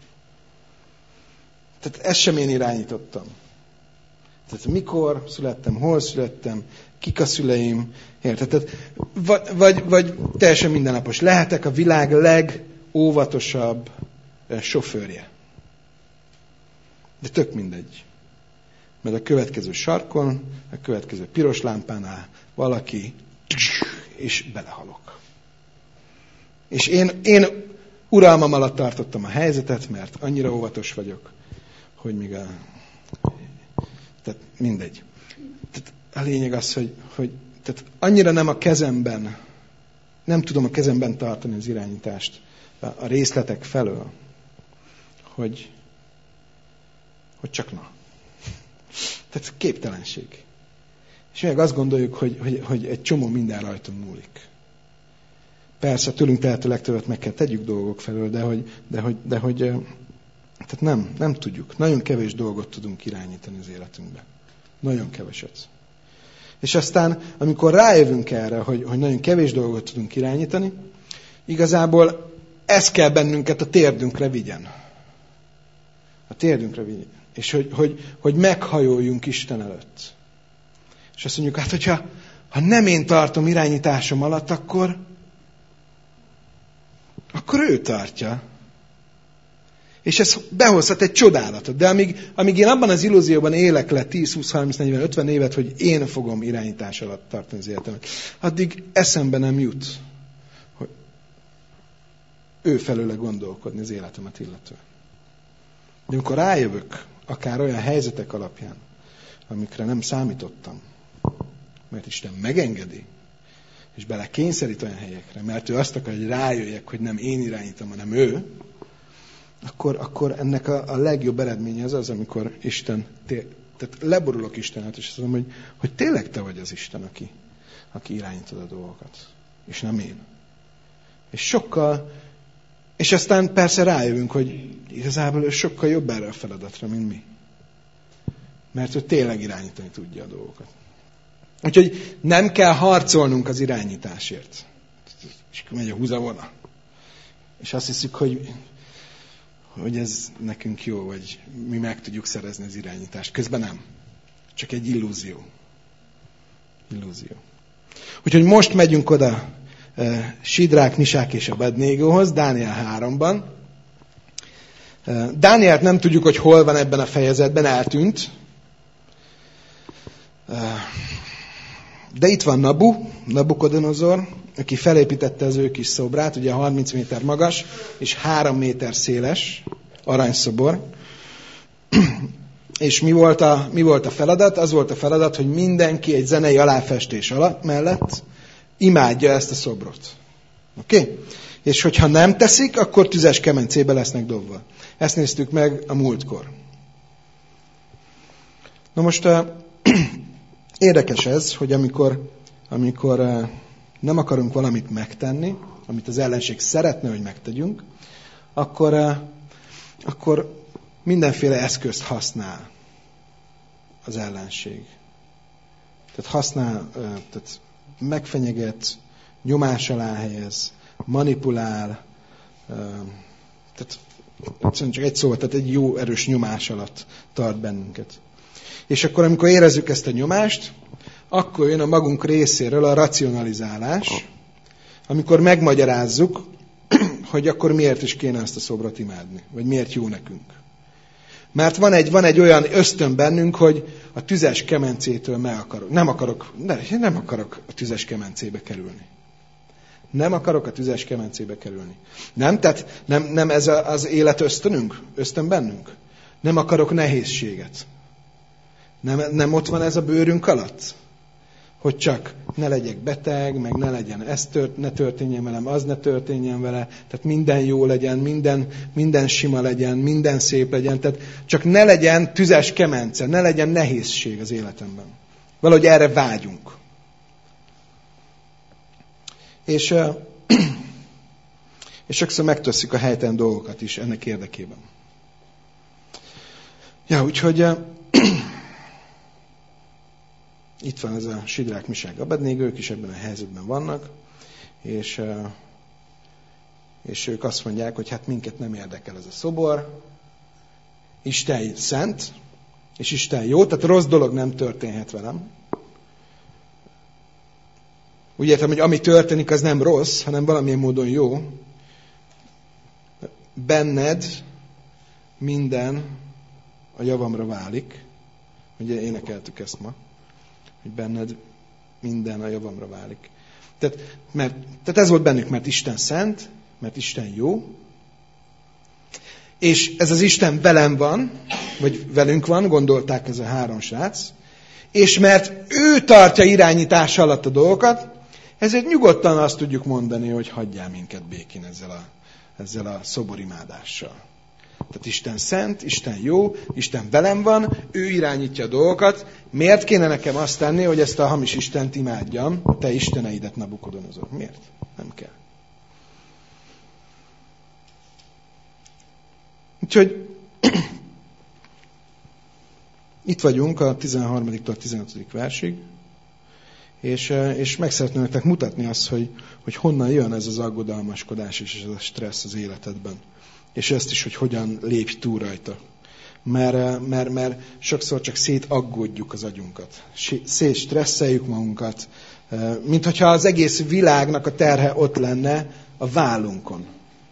Tehát ezt sem én irányítottam. Tehát mikor születtem, hol születtem, kik a szüleim, érted? Tehát, vagy, vagy, vagy teljesen mindennapos. Lehetek a világ legóvatosabb sofőrje. De tök mindegy. Mert a következő sarkon, a következő piros lámpánál valaki, és belehalok. És én, én uralmam alatt tartottam a helyzetet, mert annyira óvatos vagyok, hogy még a... Tehát mindegy. Tehát a lényeg az, hogy, hogy tehát annyira nem a kezemben, nem tudom a kezemben tartani az irányítást a részletek felől, hogy, hogy csak na. Tehát képtelenség. És meg azt gondoljuk, hogy, hogy, hogy egy csomó minden rajtunk múlik. Persze tőlünk tehető legtöbbet meg kell tegyük dolgok felől, de hogy, de hogy, de hogy tehát nem, nem tudjuk. Nagyon kevés dolgot tudunk irányítani az életünkbe. Nagyon keveset. És aztán, amikor rájövünk erre, hogy, hogy nagyon kevés dolgot tudunk irányítani, igazából ez kell bennünket a térdünkre vigyen. A térdünkre vigyen. És hogy, hogy, hogy meghajoljunk Isten előtt. És azt mondjuk, hát hogyha ha nem én tartom irányításom alatt, akkor akkor ő tartja. És ez behozhat egy csodálatot. De amíg, amíg én abban az illúzióban élek le tíz, húsz, harminc, negyven, ötven évet, hogy én fogom irányítás alatt tartani az életemet, addig eszembe nem jut, hogy ő felőle gondolkodni az életemet illetően. De amikor rájövök, akár olyan helyzetek alapján, amikre nem számítottam, mert Isten megengedi, és bele kényszerít olyan helyekre, mert ő azt akar, hogy rájöjjek, hogy nem én irányítom, hanem ő, akkor, akkor ennek a, a legjobb eredménye az az, amikor Isten, té- tehát leborulok Istenet, és azt mondom, hogy, hogy tényleg te vagy az Isten, aki, aki irányítod a dolgokat, és nem én. És sokkal, és aztán persze rájövünk, hogy igazából ő sokkal jobb erre a feladatra, mint mi. Mert ő tényleg irányítani tudja a dolgokat. Úgyhogy nem kell harcolnunk az irányításért. És megy a húzavona. És azt hiszük, hogy, hogy ez nekünk jó, vagy mi meg tudjuk szerezni az irányítást. Közben nem. Csak egy illúzió. Illúzió. Úgyhogy most megyünk oda uh, Sidrák, Misák és Abednégóhoz, Dániel háromban. Uh, Dánielt nem tudjuk, hogy hol van ebben a fejezetben, eltűnt. Uh, De itt van Nabu, Nabukodonozor, aki felépítette az ő kis szobrát, ugye harminc méter magas, és három méter széles aranyszobor. És mi volt, a, mi volt a feladat? Az volt a feladat, hogy mindenki egy zenei aláfestés alatt, mellett imádja ezt a szobrot. Oké? Okay? És hogyha nem teszik, akkor tüzes kemencébe lesznek dobva. Ezt néztük meg a múltkor. Na most... Érdekes ez, hogy amikor, amikor nem akarunk valamit megtenni, amit az ellenség szeretne, hogy megtegyünk, akkor, akkor mindenféle eszközt használ az ellenség. Tehát használ, tehát megfenyeget, nyomás alá helyez, manipulál, tehát egyszerűen csak egy szóval, tehát egy jó erős nyomás alatt tart bennünket. És akkor, amikor érezzük ezt a nyomást, akkor jön a magunk részéről a racionalizálás, amikor megmagyarázzuk, hogy akkor miért is kéne ezt a szobrot imádni, vagy miért jó nekünk. Mert van egy, van egy olyan ösztön bennünk, hogy a tüzes kemencétől meg akarok. Nem akarok, nem akarok a tüzes kemencébe kerülni. Nem akarok a tüzes kemencébe kerülni. Nem? Tehát nem, nem ez a, az élet ösztönünk? Ösztön bennünk? Nem akarok nehézséget. Nem, nem ott van ez a bőrünk alatt? Hogy csak ne legyek beteg, meg ne legyen ez tört, ne történjen velem, az ne történjen vele, tehát minden jó legyen, minden, minden sima legyen, minden szép legyen, tehát csak ne legyen tüzes kemence, ne legyen nehézség az életemben. Valahogy erre vágyunk. És, és sokszor megtesszük a helytelen dolgokat is ennek érdekében. Ja, úgyhogy itt van ez a Sidrák, Misák, Abednégó, ők is ebben a helyzetben vannak, és, és ők azt mondják, hogy hát minket nem érdekel ez a szobor, Isten szent, és Isten jó, tehát rossz dolog nem történhet velem. Úgy értem, hogy ami történik, az nem rossz, hanem valamilyen módon jó. Benned minden a javamra válik. Ugye énekeltük ezt ma, hogy benned minden a javamra válik. Tehát, mert, tehát ez volt bennük, mert Isten szent, mert Isten jó, és ez az Isten velem van, vagy velünk van, gondolták ez a három srác, és mert ő tartja irányítás alatt a dolgokat, ezért nyugodtan azt tudjuk mondani, hogy hagyjál minket békén ezzel a, ezzel a szoborimádással. Tehát Isten szent, Isten jó, Isten velem van, ő irányítja a dolgokat. Miért kéne nekem azt tenni, hogy ezt a hamis Istent imádjam, a te isteneidet, Nabukodonozor? Miért? Nem kell. Úgyhogy itt vagyunk a tizenharmadiktól a tizenötödik versig, és, és meg szeretném nektek mutatni azt, hogy, hogy honnan jön ez az aggodalmaskodás és ez a stressz az életedben. És ezt is, hogy hogyan lépj túl rajta. Mert, mert, mert sokszor csak szétaggódjuk az agyunkat. Szétstresszeljük magunkat. Mint hogyha az egész világnak a terhe ott lenne a vállunkon.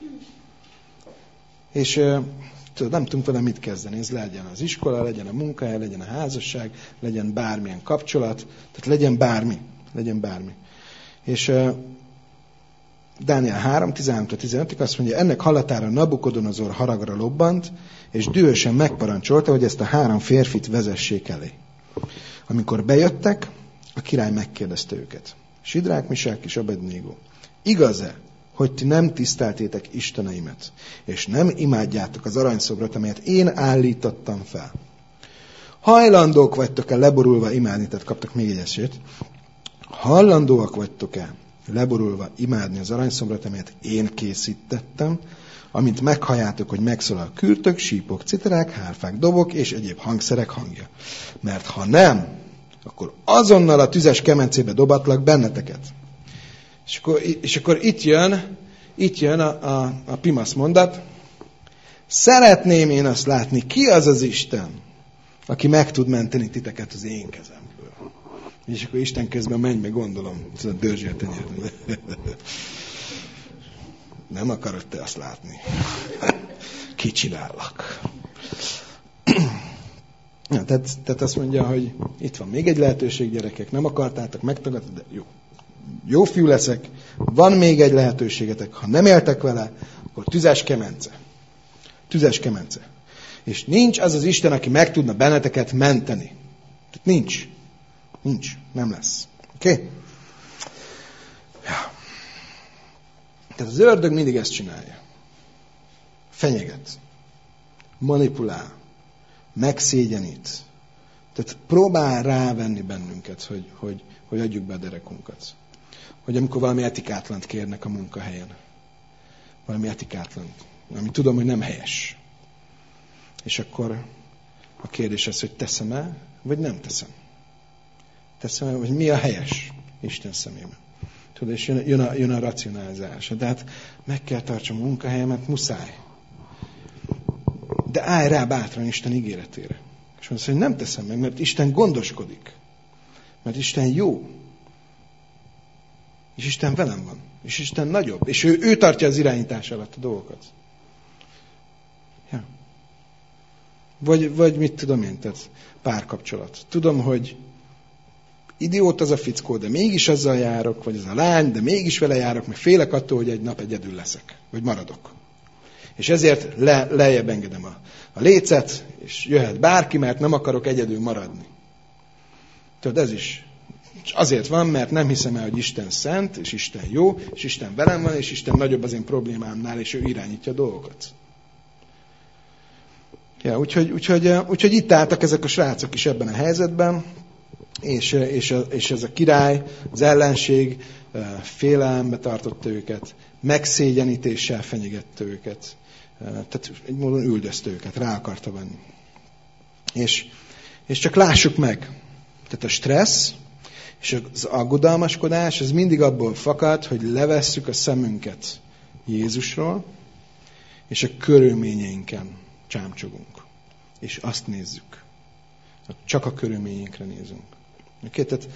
És tudod, nem tudunk vele mit kezdeni. Ez legyen az iskola, legyen a munkahely, legyen a házasság, legyen bármilyen kapcsolat. Tehát legyen bármi. Legyen bármi. És Dániel három, tizenhárom tizenötig azt mondja, ennek hallatára Nabukodonozor haragra lobbant, és dühösen megparancsolta, hogy ezt a három férfit vezessék elé. Amikor bejöttek, a király megkérdezte őket. Sidrák, Misák és Abednégó, igaz-e, hogy ti nem tiszteltétek isteneimet, és nem imádjátok az aranyszobrot, amelyet én állítottam fel? Hajlandók vagytok-e leborulva imádni, tehát kaptak még egy esélyt. Hajlandóak vagytok-e leborulva imádni az aranyszobrot, amelyet én készítettem, amint meghalljátok, hogy megszólal kürtök, sípok, citerák, hárfák, dobok és egyéb hangszerek hangja. Mert ha nem, akkor azonnal a tüzes kemencébe dobatlak benneteket. És akkor, és akkor itt jön, itt jön a, a, a pimasz mondat. Szeretném én azt látni, ki az az Isten, aki meg tud menteni titeket az én kezemből. És akkor Isten közben menj meg, gondolom, dörzsi a tenyérem. Nem akarod te azt látni. Kicsinállak. Ja, tehát, tehát azt mondja, hogy itt van még egy lehetőség, gyerekek, nem akartátok, megtagadtad, de jó. Jó fiú leszek, van még egy lehetőségetek, ha nem éltek vele, akkor tüzes kemence. Tüzes kemence. És nincs az az Isten, aki meg tudna benneteket menteni. Tehát nincs. Nincs. Nem lesz. Oké? Okay? Ja. Tehát az ördög mindig ezt csinálja. Fenyeget. Manipulál. Megszégyenít. Tehát próbál rávenni bennünket, hogy, hogy, hogy adjuk be a derekunkat. Hogy amikor valami etikátlant kérnek a munkahelyen. Valami etikátlant. Ami tudom, hogy nem helyes. És akkor a kérdés az, hogy teszem-e, vagy nem teszem. Teszem-e, vagy mi a helyes Isten szemében. Tudod, és jön, jön, a, jön a racionalizálása. De hát meg kell tartsam a munkahelyemet, muszáj. De állj rá bátran Isten ígéretére. És mondja, hogy nem teszem meg, mert Isten gondoskodik. Mert Isten jó. És Isten velem van. És Isten nagyobb. És ő, ő tartja az irányítás alatt a dolgokat. Ja. Vagy, vagy mit tudom én, tehát párkapcsolat. Tudom, hogy idiót az a fickó, de mégis azzal járok, vagy az a lány, de mégis vele járok, meg félek attól, hogy egy nap egyedül leszek. Vagy maradok. És ezért le, lejjebb engedem a, a lécet, és jöhet bárki, mert nem akarok egyedül maradni. Tudod, ez is. És azért van, mert nem hiszem el, hogy Isten szent, és Isten jó, és Isten velem van, és Isten nagyobb az én problémámnál, és ő irányítja a dolgokat. Ja, úgyhogy, úgyhogy, úgyhogy itt álltak ezek a srácok is ebben a helyzetben, és, és, és ez a király, az ellenség félelembe tartotta őket, megszégyenítéssel fenyegette őket, tehát egy módon üldözte őket, rá akarta venni. És, és csak lássuk meg, Tehát a stressz és az aggodalmaskodás, ez mindig abból fakad, hogy levesszük a szemünket Jézusról, és a körülményeinken csámcsogunk. És azt nézzük. Csak a körülményeinkre nézünk. Oké, tehát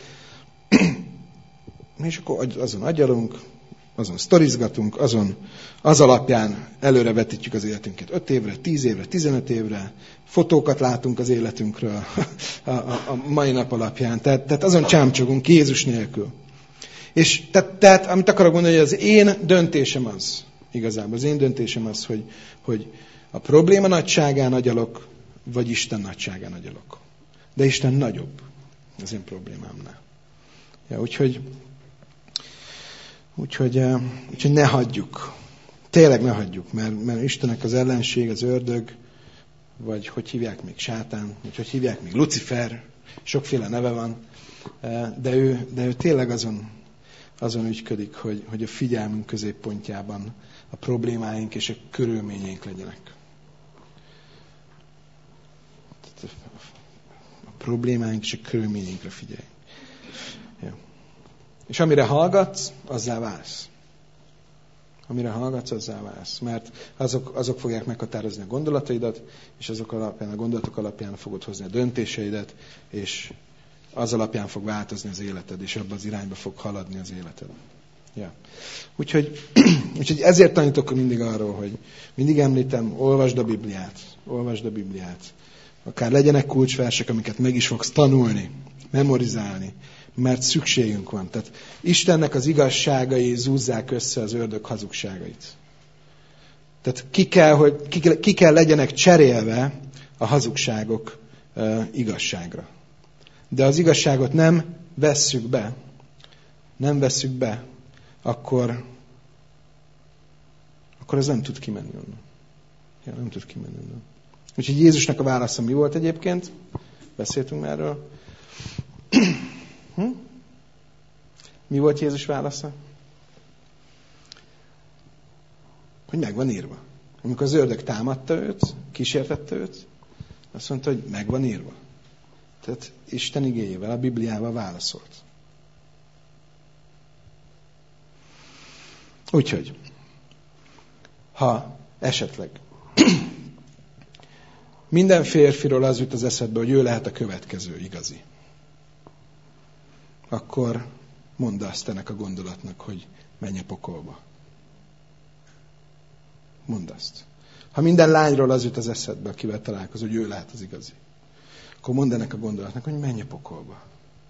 és akkor azon agyalunk, azon sztorizgatunk, azon az alapján előrevetítjük az életünket öt évre, tíz évre, tizenöt évre, fotókat látunk az életünkről a, a, a mai nap alapján. Tehát, tehát azon csámcsogunk Jézus nélkül. És tehát, tehát amit akarok mondani, hogy az én döntésem az, igazából az én döntésem az, hogy, hogy a probléma nagyságán agyalok, vagy Isten nagyságán agyalok. De Isten nagyobb az én problémámnál. Ja, úgyhogy, úgyhogy, úgyhogy ne hagyjuk. Tényleg ne hagyjuk, mert, mert Istennek az ellenség, az ördög, vagy hogy hívják még sátán, vagy hogy hívják még Lucifer, sokféle neve van, de ő, de ő tényleg azon, azon ügyködik, hogy, hogy a figyelmünk középpontjában a problémáink és a körülményeink legyenek. A problémáink és a körülményeinkre figyeljünk. Ja. És amire hallgatsz, azzá válsz. Amire hallgatsz, azzá válsz. Mert azok, azok fogják meghatározni a gondolataidat, és azok alapján, a gondolatok alapján fogod hozni a döntéseidet, és az alapján fog változni az életed, és abban az irányba fog haladni az életed. Ja. Úgyhogy, úgyhogy ezért tanítok mindig arról, hogy mindig említem, olvasd a Bibliát, olvasd a Bibliát. Akár legyenek kulcsversek, amiket meg is fogsz tanulni, memorizálni, mert szükségünk van. Tehát Istennek az igazságai zúzzák össze az ördög hazugságait. Tehát ki kell, hogy, ki, ki kell legyenek cserélve a hazugságok uh, igazságra. De az igazságot nem vesszük be, nem vesszük be, akkor, akkor ez nem tud kimenni onnan. Ja, nem tud kimenni onnan. Úgyhogy Jézusnak a válasza mi volt egyébként? Beszéltünk erről. Hm? Mi volt Jézus válasza? Hogy meg van írva. Amikor az ördög támadta őt, kísértette őt, azt mondta, hogy meg van írva. Tehát Isten igéjével, a Bibliával válaszolt. Úgyhogy, ha esetleg minden férfiról az jut az eszedbe, hogy ő lehet a következő igazi, akkor mondd azt ennek a gondolatnak, hogy menj a pokolba. Mondd azt. Ha minden lányról az jut az eszedbe, akivel találkozol, hogy ő lehet az igazi, akkor mondd ennek a gondolatnak, hogy menj a pokolba.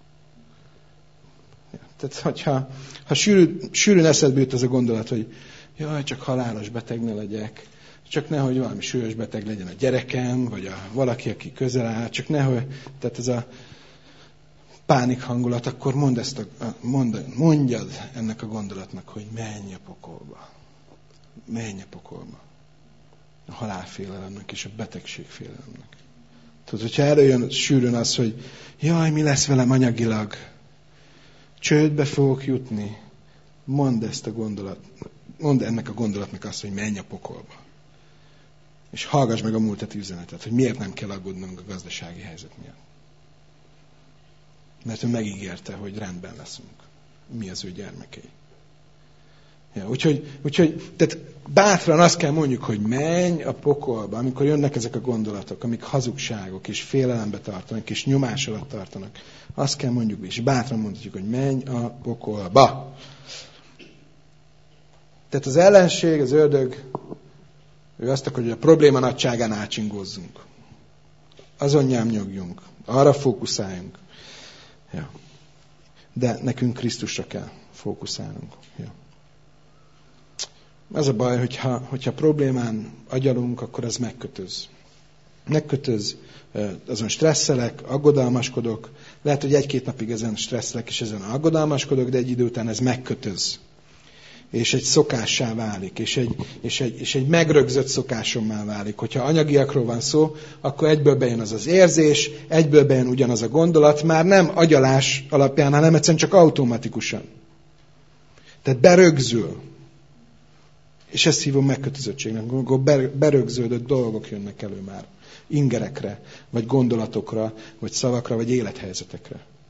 Ja, tehát, hogyha ha sűrű, sűrűn eszedbe jut az a gondolat, hogy jaj, csak halálos beteg ne legyek, csak nehogy valami súlyos beteg legyen a gyerekem, vagy a valaki, aki közel áll, csak nehogy, tehát ez a pánik hangulat, akkor mondd ezt a, mondd, mondjad ennek a gondolatnak, hogy menj a pokolba. Menj a pokolba. A halálfélelemnek és a betegségfélelemnek. Tudod, hogyha előjön sűrűn az, hogy jaj, mi lesz velem anyagilag? Csődbe fogok jutni. Mondd ezt a gondolat, mondd ennek a gondolatnak azt, hogy menj a pokolba. És hallgass meg a múlt heti üzenetet, hogy miért nem kell aggódnunk a gazdasági helyzet miatt. Mert ő megígérte, hogy rendben leszünk. Mi az ő gyermekei. Ja, úgyhogy, úgyhogy tehát bátran azt kell mondjuk, hogy menj a pokolba, amikor jönnek ezek a gondolatok, amik hazugságok, és félelembe tartanak, és nyomás alatt tartanak. Azt kell mondjuk, és bátran mondhatjuk, hogy menj a pokolba. Tehát az ellenség, az ördög, ő azt akarja, hogy a probléma nagyságán átsingózzunk. Azon nyámnyogjunk, arra fókuszáljunk. Ja. De nekünk Krisztusra kell fókuszálnunk. Ja. Az a baj, hogyha, hogyha problémán agyalunk, akkor az megkötöz. Megkötöz, azon stresszelek, aggodalmaskodok. Lehet, hogy egy-két napig ezen stresszelek, és ezen aggodalmaskodok, de egy idő után ez megkötöz. És egy szokássá válik, és egy, és, egy, és egy megrögzött szokásommá válik. Hogyha anyagiakról van szó, akkor egyből bejön az az érzés, egyből bejön ugyanaz a gondolat, már nem agyalás alapján, hanem egyszerűen csak automatikusan. Tehát berögzül. És ezt hívom megkötözöttségnek, amikor berögződött dolgok jönnek elő már. Ingerekre, vagy gondolatokra, vagy szavakra, vagy élethelyzetekre.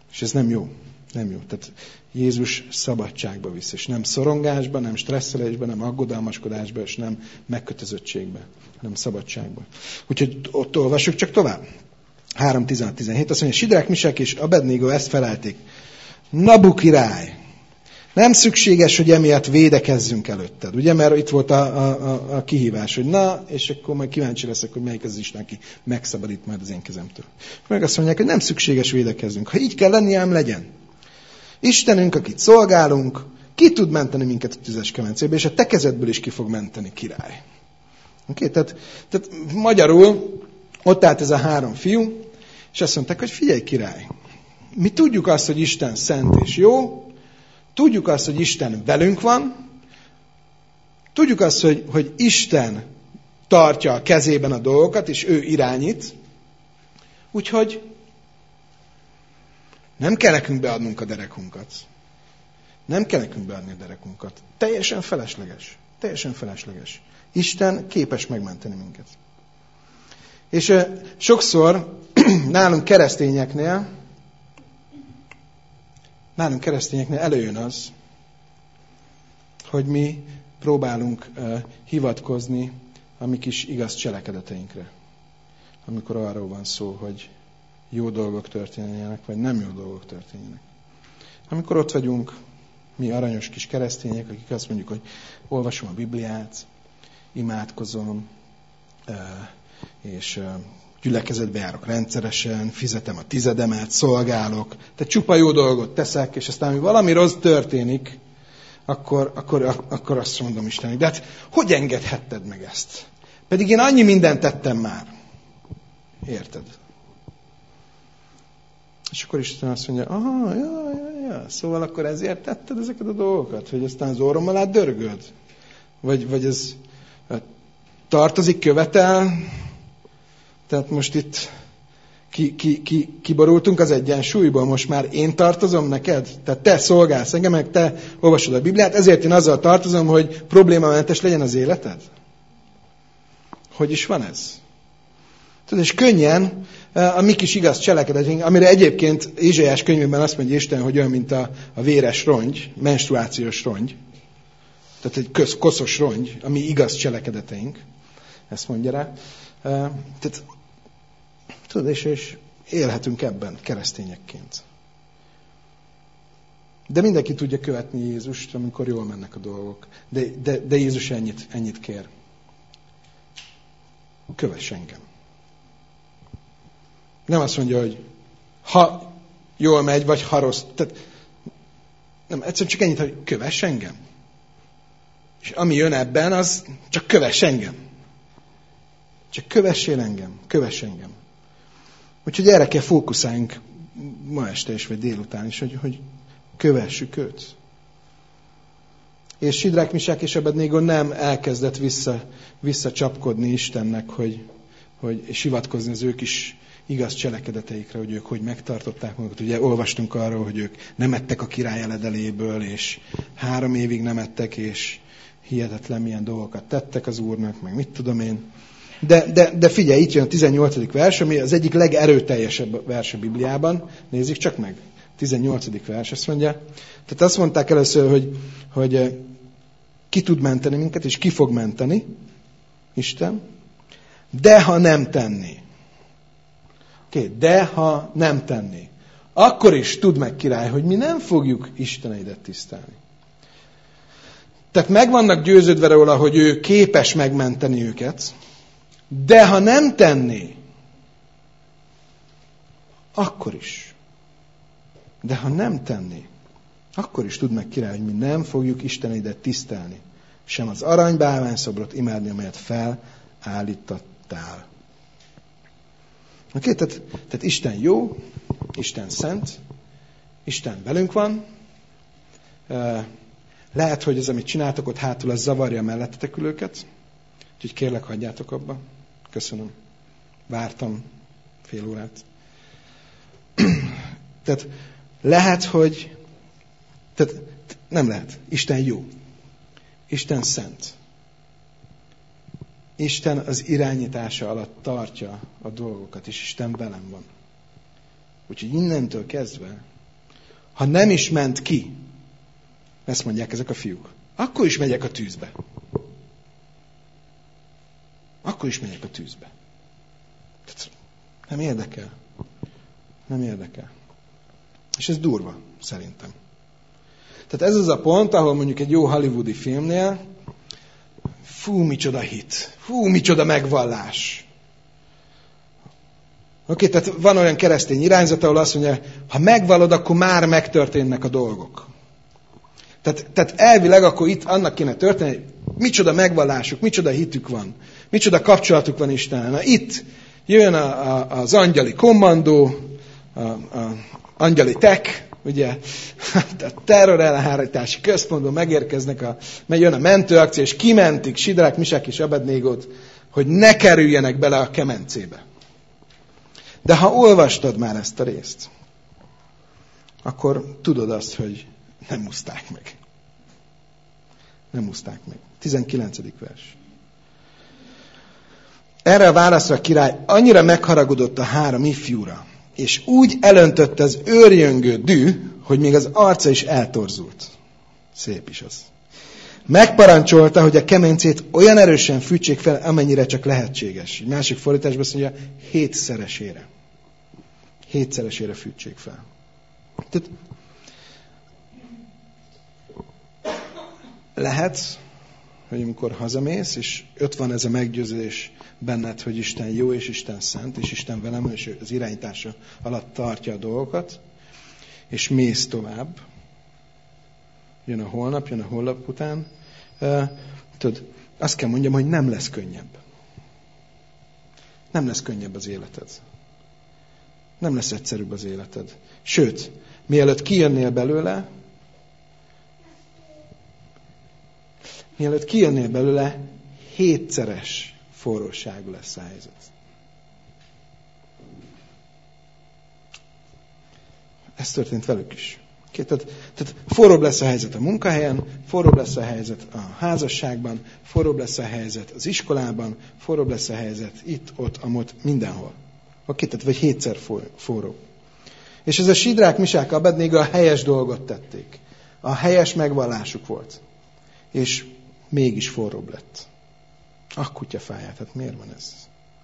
És ez nem jó. Nem jó. Tehát Jézus szabadságba visz, és nem szorongásba, nem stresszelésbe, nem aggodalmaskodásba, és nem megkötözöttségbe, hanem szabadságba. Úgyhogy ott olvassuk csak tovább. három tizenhat tizenhét azt mondja, Sidrák, Misák és Abednego ezt felelték. Nabu király, nem szükséges, hogy emiatt védekezzünk előtted. Ugye, mert itt volt a, a, a kihívás, hogy na, és akkor majd kíváncsi leszek, hogy melyik az Isten, aki megszabadít majd az én kezemtől. Meg azt mondják, hogy nem szükséges védekezzünk. Ha így kell lenni, ám legyen. Istenünk, akit szolgálunk, ki tud menteni minket a tüzes kemencébe, és a te kezedből is ki fog menteni, király. Okay? Tehát, tehát magyarul ott állt ez a három fiú, és azt mondták, hogy figyelj, király, mi tudjuk azt, hogy Isten szent és jó, tudjuk azt, hogy Isten velünk van, tudjuk azt, hogy, hogy Isten tartja a kezében a dolgokat, és ő irányít, úgyhogy nem kell nekünk beadnunk a derekunkat. Nem kell nekünk beadni a derekunkat. Teljesen felesleges. Teljesen felesleges. Isten képes megmenteni minket. És uh, sokszor nálunk keresztényeknél nálunk keresztényeknél előjön az, hogy mi próbálunk uh, hivatkozni a mi kis igaz cselekedeteinkre. Amikor arról van szó, hogy jó dolgok történjenek, vagy nem jó dolgok történjenek. Amikor ott vagyunk, mi aranyos kis keresztények, akik azt mondjuk, hogy olvasom a Bibliát, imádkozom, és gyülekezetbe járok rendszeresen, fizetem a tizedemet, szolgálok, tehát csupa jó dolgot teszek, és aztán, hogy valami rossz történik, akkor, akkor, akkor azt mondom Istennek, de hát hogy engedhetted meg ezt? Pedig én annyi mindent tettem már. Érted? És akkor Isten azt mondja, aha, ja, ja, ja, szóval akkor ezért tetted ezeket a dolgokat, hogy aztán az orrom alá dörgöd? Vagy, vagy ez tartozik, követel? Tehát most itt ki, ki, ki, kiborultunk az egyensúlyból, most már én tartozom neked? Tehát te szolgálsz engem, meg te olvasod a Bibliát, ezért én azzal tartozom, hogy problémamentes legyen az életed? Hogy is van ez? Tudod, és könnyen a mi kis igaz cselekedetünk, amire egyébként Ézsaiás könyvében azt mondja Isten, hogy olyan, mint a, a véres rongy, menstruációs rongy, tehát egy köz, koszos rongy, a mi igaz cselekedeteink, ezt mondja rá. Tehát, tudod, és, és élhetünk ebben keresztényekként. De mindenki tudja követni Jézust, amikor jól mennek a dolgok. De, de, de Jézus ennyit, ennyit kér. Kövess engem. Nem azt mondja, hogy ha jól megy, vagy ha rossz. Tehát, nem, egyszerűen csak ennyit, hogy kövess engem. És ami jön ebben, az csak kövess engem. Csak kövessél engem. Kövess engem. Úgyhogy erre kell fókuszáljunk ma este is, vagy délután is, hogy, hogy kövessük őt. És Sidrák, Misák és Abednego nem elkezdett vissza, visszacsapkodni Istennek, hogy, hogy, és hivatkozni az ő kis igaz cselekedeteikre, hogy ők hogy megtartották magukat. Ugye olvastunk arról, hogy ők nem ettek a király eledeléből, és három évig nem ettek, és hihetetlen milyen dolgokat tettek az Úrnak, meg mit tudom én. De, de, de figyelj, itt jön a tizennyolcadik vers, ami az egyik legerőteljesebb vers a Bibliában. Nézzük csak meg. tizennyolcadik vers azt mondja. Tehát azt mondták először, hogy, hogy ki tud menteni minket, és ki fog menteni, Isten, de ha nem tenni. Oké, okay, de ha nem tenni. Akkor is tudd meg, király, hogy mi nem fogjuk Isteneidet tisztelni. Tehát meg vannak győződve róla, hogy ő képes megmenteni őket, de ha nem tenné, akkor is. De ha nem tenné, akkor is tudd meg, király, hogy mi nem fogjuk Isteneidet tisztelni, sem az aranybálványszobrot imádni, amelyet felállítottál. Oké, okay, tehát, tehát Isten jó, Isten szent, Isten velünk van. Lehet, hogy az, amit csináltok ott hátul, az zavarja mellettetek ülőket. Úgyhogy kérlek, hagyjátok abba. Köszönöm. Vártam fél órát. Tehát lehet, hogy... Tehát nem lehet. Isten jó. Isten szent. Isten az irányítása alatt tartja a dolgokat, és Isten velem van. Úgyhogy innentől kezdve ha nem is ment ki, ezt mondják ezek a fiúk, akkor is megyek a tűzbe. Akkor is megyek a tűzbe. Nem érdekel. Nem érdekel. És ez durva, szerintem. Tehát ez az a pont, ahol mondjuk egy jó hollywoodi filmnél, fú, micsoda hit, fú, micsoda megvallás. Oké, okay, tehát van olyan keresztény irányzat, ahol azt mondja, ha megvallod, akkor már megtörténnek a dolgok. Tehát, tehát elvileg akkor itt annak kéne történni, hogy micsoda megvallásuk, micsoda hitük van, micsoda kapcsolatuk van Istennel. Na itt jön a, a, az angyali kommandó, a, a angyali tek, ugye, a terrorelhárítási központban megérkeznek, a, jön a mentőakció, és kimentik Sidrák, Misák és Abednégót, hogy ne kerüljenek bele a kemencébe. De ha olvastad már ezt a részt, akkor tudod azt, hogy nem úszták meg. Nem úszták meg. tizenkilencedik vers. Erre a válaszra a király annyira megharagudott a három ifjúra, és úgy elöntötte az őrjöngő dű, hogy még az arca is eltorzult. Szép is az. Megparancsolta, hogy a kemencét olyan erősen fűtsék fel, amennyire csak lehetséges. Egy másik fordításban azt mondja, hétszeresére. Hétszeresére fűtsék fel. Tehát lehet, hogy amikor hazamész, és ott van ez a meggyőződés benned, hogy Isten jó, és Isten szent, és Isten velem, és az irányítása alatt tartja a dolgokat, és mész tovább. Jön a holnap, jön a holnap után. Uh, tudod, azt kell mondjam, hogy nem lesz könnyebb. Nem lesz könnyebb az életed. Nem lesz egyszerűbb az életed. Sőt, mielőtt kijönnél belőle, mielőtt kijönnél belőle, hétszeres forróságú lesz a helyzet. Ez történt velük is. Tehát, tehát forróbb lesz a helyzet a munkahelyen, forróbb lesz a helyzet a házasságban, forróbb lesz a helyzet az iskolában, forróbb lesz a helyzet itt, ott, amott, mindenhol. Oké, tehát vagy hétszer forró. És ez a Sidrák, Misák, Abednégo a helyes dolgot tették. A helyes megvallásuk volt. És mégis forróbb lett. A kutyafáját, hát miért van ez?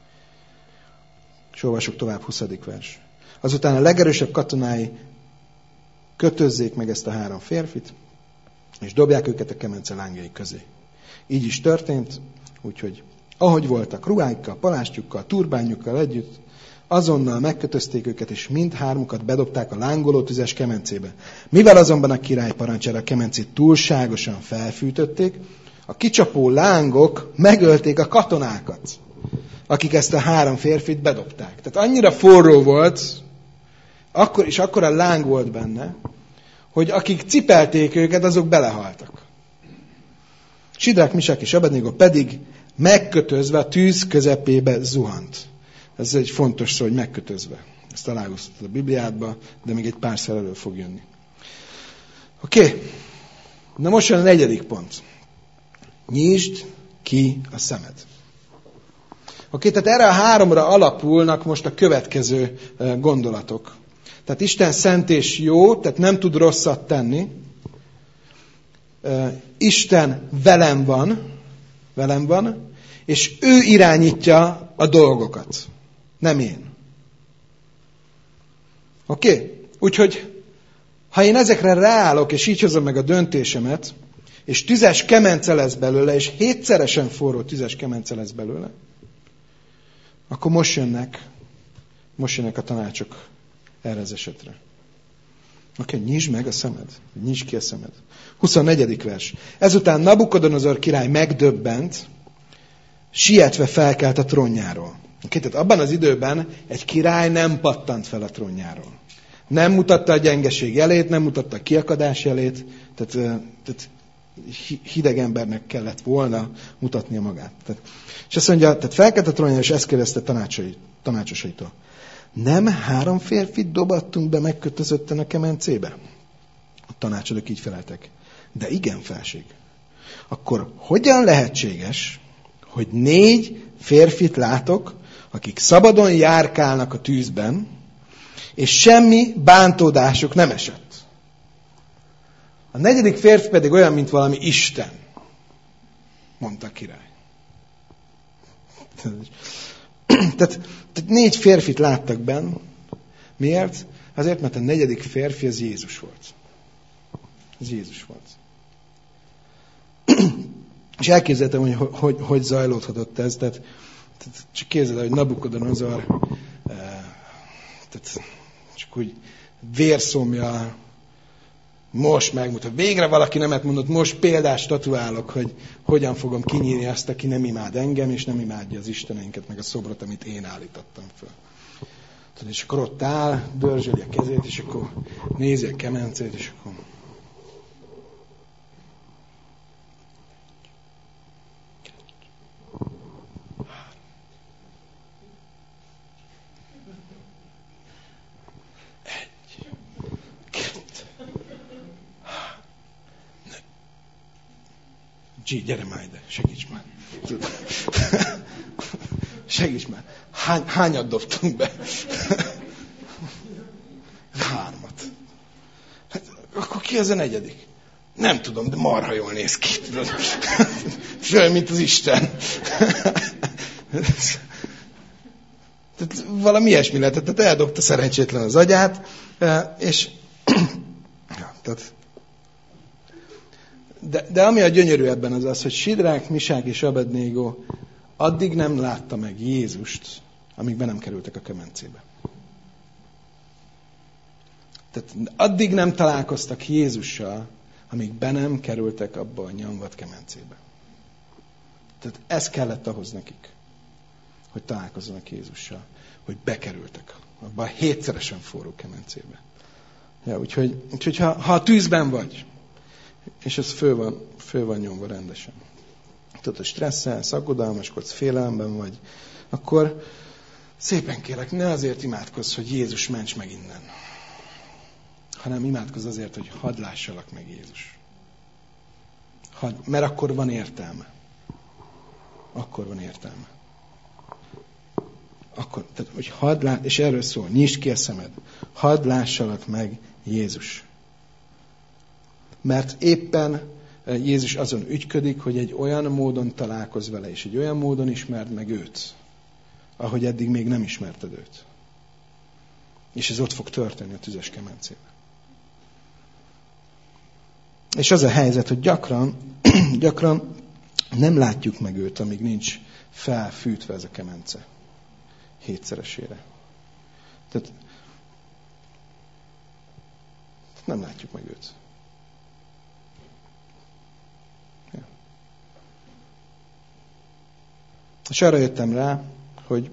És olvasok tovább, huszadik vers. Azután a legerősebb katonái kötözzék meg ezt a három férfit, és dobják őket a kemence lángjai közé. Így is történt, úgyhogy ahogy voltak, ruháikkal, palástjukkal, turbánjukkal együtt, azonnal megkötözték őket, és mindhármukat bedobták a lángoló tüzes kemencébe. Mivel azonban a király parancsára a kemencét túlságosan felfűtötték, a kicsapó lángok megölték a katonákat, akik ezt a három férfit bedobták. Tehát annyira forró volt, akkor, és akkora láng volt benne, hogy akik cipelték őket, azok belehaltak. Sidrák, Misák és Abednégo pedig megkötözve a tűz közepébe zuhant. Ez egy fontos szó, hogy megkötözve. Ezt találkoztatod a Bibliádba, de még egy pár elő fog jönni. Oké? Okay. Na most jön a negyedik pont. Nyisd ki a szemed. Oké, okay, tehát erre a háromra alapulnak most a következő gondolatok. Tehát Isten szent és jó, tehát nem tud rosszat tenni. Isten velem van, velem van, és ő irányítja a dolgokat, nem én. Oké? Okay? Úgyhogy, ha én ezekre ráállok, és így hozom meg a döntésemet, és tüzes kemence lesz belőle, és hétszeresen forró tüzes kemence lesz belőle, akkor most jönnek, most jönnek a tanácsok erre az esetre. Oké, okay, nyisd meg a szemed. Nyisd ki a szemed. huszonnegyedik vers. Ezután Nabukodonozor király megdöbbent, sietve felkelt a trónjáról. Okay, tehát abban az időben egy király nem pattant fel a trónjáról. Nem mutatta a gyengeség jelét, nem mutatta a kiakadás jelét, tehát, tehát hideg embernek kellett volna mutatnia magát. Tehát, és azt mondja, tehát felkelt a trónjáról, és ezt kérdezte tanácsai, tanácsosaitól. Nem három férfit dobattunk be megkötözötten a kemencébe? A tanácsadók így feleltek. De igen, felség. Akkor hogyan lehetséges, hogy négy férfit látok, akik szabadon járkálnak a tűzben, és semmi bántódásuk nem esett? A negyedik férfi pedig olyan, mint valami Isten, mondta a király. Tehát, tehát négy férfit láttak benn. Miért? Azért, mert a negyedik férfi az Jézus volt. Ez Jézus volt. És elképzeltem, hogy hogy, hogy zajlódhatott ez. Tehát, tehát csak képzeld el, hogy Nabukodonozor eh, tehát csak úgy vérszomja, most megmutat. Végre valaki nemet mondott, most példást statuálok, hogy hogyan fogom kinyírni azt, aki nem imád engem, és nem imádja az isteneinket, meg a szobrot, amit én állítottam föl. Tudod, és akkor ott áll, dörzsöli a kezét, és akkor nézi a kemencét, és akkor... Gyi, gyere már ide, segíts már. Segíts már. Hány, hányat dobtunk be? Hármat. Hát, akkor ki az a negyedik? Nem tudom, de marha jól néz ki. Föl, mint az Isten. Tehát valami ilyesmi lett. Tehát eldobta szerencsétlen az agyát, és ja, tehát De, de ami a gyönyörű ebben az az, hogy Sidrák, Misák és Abednego addig nem látta meg Jézust, amíg be nem kerültek a kemencébe. Tehát addig nem találkoztak Jézussal, amíg be nem kerültek abba a nyomvat kemencébe. Tehát ez kellett ahhoz nekik, hogy találkozzanak Jézussal, hogy bekerültek abba a hétszeresen forró kemencébe. Ja, úgyhogy úgyhogy ha, ha a tűzben vagy, és ez föl van, föl van nyomva rendesen. Tudod, hogy stresszelsz, aggodalmaskodsz, félelemben vagy, akkor szépen kérlek, ne azért imádkozz, hogy Jézus ments meg innen, hanem imádkozz azért, hogy hadd lássalak meg Jézus. Hadd, mert akkor van értelme. Akkor van értelme. Akkor, tehát, hogy hadd lás, és erről szól, nyisd ki a szemed. Hadd lássalak meg Jézus. Mert éppen Jézus azon ügyködik, hogy egy olyan módon találkozz vele, és egy olyan módon ismerd meg őt, ahogy eddig még nem ismerted őt. És ez ott fog történni a tüzes kemencében. És az a helyzet, hogy gyakran, gyakran nem látjuk meg őt, amíg nincs felfűtve ez a kemence. Hétszeresére. Tehát nem látjuk meg őt. Ja. És arra jöttem rá, hogy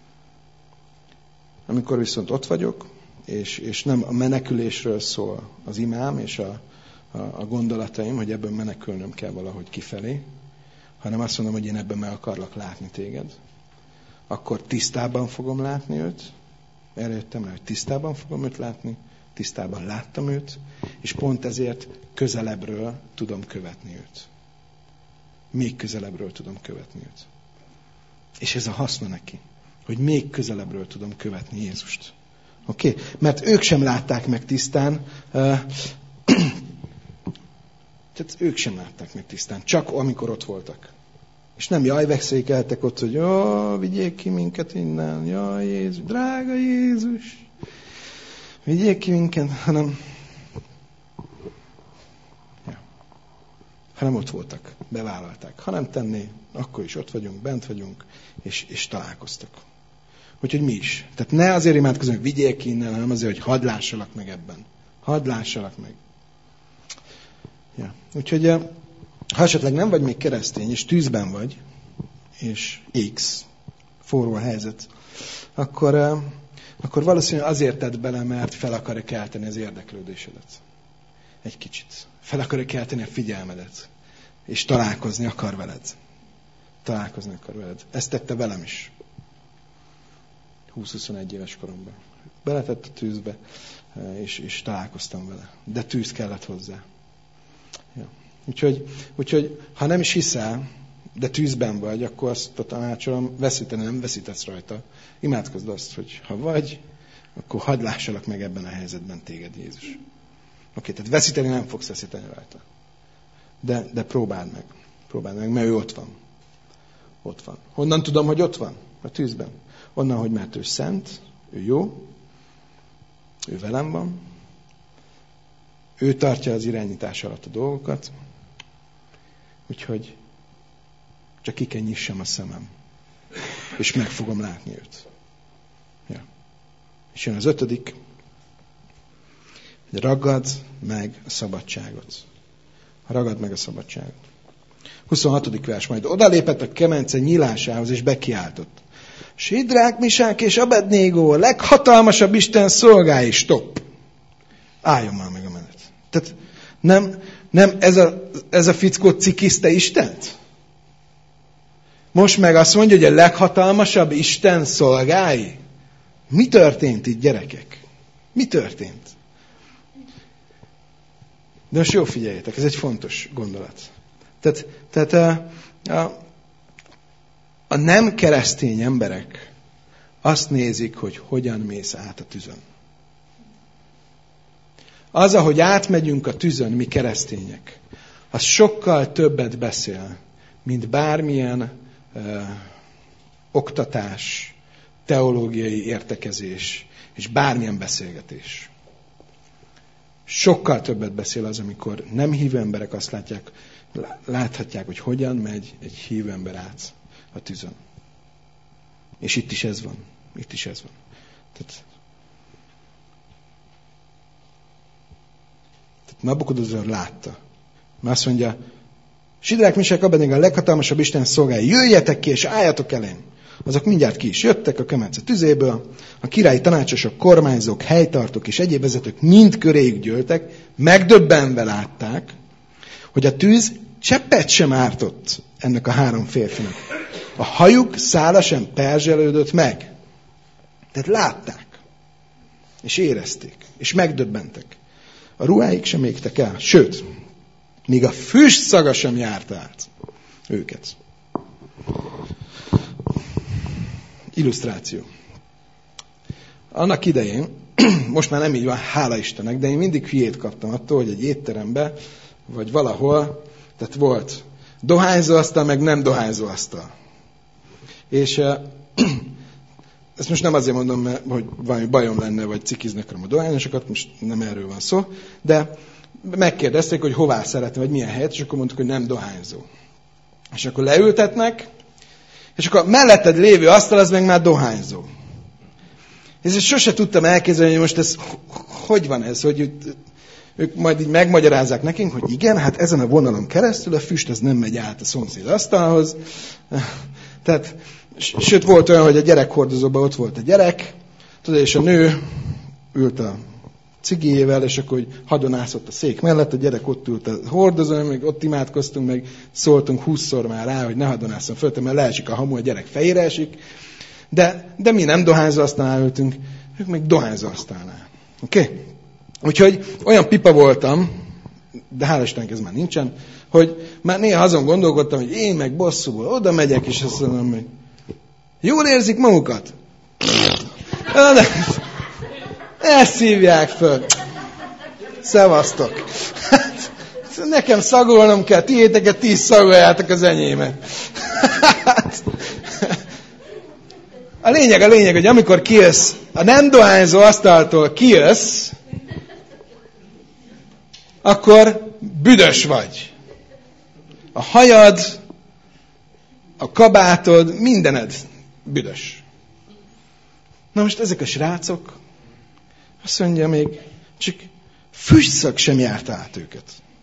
amikor viszont ott vagyok, és, és nem a menekülésről szól az imám és a, a, a gondolataim, hogy ebből menekülnöm kell valahogy kifelé, hanem azt mondom, hogy én ebben meg akarlak látni téged, akkor tisztában fogom látni őt. Erre jöttem rá, hogy tisztában fogom őt látni, tisztában láttam őt, és pont ezért közelebbről tudom követni őt. Még közelebbről tudom követni őt. És ez a haszna neki, hogy még közelebbről tudom követni Jézust. Oké? Okay? Mert ők sem látták meg tisztán, uh, tehát ők sem látták meg tisztán, csak amikor ott voltak. És nem jaj, vexékeltek ott, hogy ó, vigyék ki minket innen, jaj, Jézus, drága Jézus, vigyék ki minket, hanem, ja, hanem ott voltak, bevállalták. Ha nem tenné, akkor is ott vagyunk, bent vagyunk, és, és találkoztak. Úgyhogy mi is. Tehát ne azért imádkozunk, hogy vigyék ki innen, hanem azért, hogy hadd lássalak meg ebben. Hadd lássalak meg. Ja. Úgyhogy ha esetleg nem vagy még keresztény, és tűzben vagy, és X, forró a helyzet, akkor, akkor valószínűleg azért tedd bele, mert fel akarja kelteni az érdeklődésedet. Egy kicsit. Fel akarja kelteni a figyelmedet. És találkozni akar veled. Találkozni akar veled. Ezt tette velem is. húsz-huszonegy éves koromban. Beletett a tűzbe, és, és találkoztam vele. De tűz kellett hozzá. Ja. Úgyhogy, úgyhogy, ha nem is hiszel, de tűzben vagy, akkor azt a tanácsolom, veszíteni nem veszítesz rajta. Imádkozd azt, hogy ha vagy, akkor hadd lássalak meg ebben a helyzetben téged, Jézus. Oké, tehát veszíteni nem fogsz veszíteni rajta. De, de próbáld meg. Próbáld meg, mert ő ott van. Ott van. Honnan tudom, hogy ott van? A tűzben. Onnan, hogy mert ő szent, ő jó, ő velem van, ő tartja az irányítás alatt a dolgokat, úgyhogy csak ki kell nyissam a szemem, és meg fogom látni őt. Ja. És jön az ötödik, hogy ragad meg a szabadságot. Ragad meg a szabadságot. huszonhatodik vers, majd odalépett a kemence nyílásához, és bekiáltott. Sidrák, Misák és Abednégó, a leghatalmasabb Isten szolgái, stop. Álljon már meg a menet. Tehát nem, nem ez, a, ez a fickó cikiszte Istent? Most meg azt mondja, hogy a leghatalmasabb Isten szolgái? Mi történt itt, gyerekek? Mi történt? De most jó figyeljetek, ez egy fontos gondolat. Tehát, tehát a, a, a nem keresztény emberek azt nézik, hogy hogyan mész át a tüzön. Az, ahogy átmegyünk a tüzön, mi keresztények, az sokkal többet beszél, mint bármilyen ö, oktatás, teológiai értekezés, és bármilyen beszélgetés. Sokkal többet beszél az, amikor nem hívő emberek azt látják, láthatják, hogy hogyan megy egy hívő ember át a tüzön. És itt is ez van. Itt is ez van. Tehát, tehát Nabukadnezar látta. Mert azt mondja, Sidrák, Misák, Abednégó, a leghatalmasabb Isten szolgái, jöjjetek ki és álljatok elém. Azok mindjárt ki is jöttek a kemence tüzéből, a királyi tanácsosok, kormányzók, helytartók és egyéb vezetők mind köréjük gyűltek, megdöbbenve látták, hogy a tűz cseppet sem ártott ennek a három férfinak. A hajuk szála sem perzselődött meg. Tehát látták, és érezték, és megdöbbentek. A ruháik sem égtek el, sőt, még a füst szaga sem járt át őket. Illusztráció. Annak idején, most már nem így van, hála Istennek, de én mindig hülyét kaptam attól, hogy egy étterembe, vagy valahol, tehát volt dohányzóasztal, meg nem dohányzóasztal. És ezt most nem azért mondom, mert, hogy valami bajom lenne, vagy cikiznek a dohányosokat, most nem erről van szó, de megkérdezték, hogy hová szeretne, vagy milyen helyet, és akkor mondtuk, hogy nem dohányzó. És akkor leültetnek, és akkor a melletted lévő asztal, az meg már dohányzó. És sose tudtam elképzelni, hogy most ez, hogy van ez, hogy ők majd így megmagyarázzák nekünk, hogy igen, hát ezen a vonalon keresztül a füst az nem megy át a szomszéd asztalhoz. Tehát, sőt volt olyan, hogy a gyerekhordozóban ott volt a gyerek, tudod, és a nő ült a cigéjével, és akkor hogy hadonászott a szék mellett, a gyerek ott ült a hordozón, meg ott imádkoztunk, meg szóltunk húszszor már rá, hogy ne hadonásszon föl, mert leesik a hamu, a gyerek fejére esik. De, de mi nem dohányzó asztalnál ültünk, ők meg dohányzó asztalnál. Oké? Okay? Úgyhogy olyan pipa voltam, de hála Istennek ez már nincsen, hogy már néha azon gondolkodtam, hogy én meg bosszúból oda megyek, és azt mondom, hogy jól érzik magukat? Ezt szívják föl. Szevasztok. Nekem szagolnom kell, tiéteket ti is szagoljátok az enyémet. A lényeg, a lényeg, hogy amikor kijössz, a nem dohányzó asztaltól kijössz, akkor büdös vagy. A hajad, a kabátod, mindened büdös. Na most ezek a srácok, azt mondja még, csak füstszag sem járt át őket.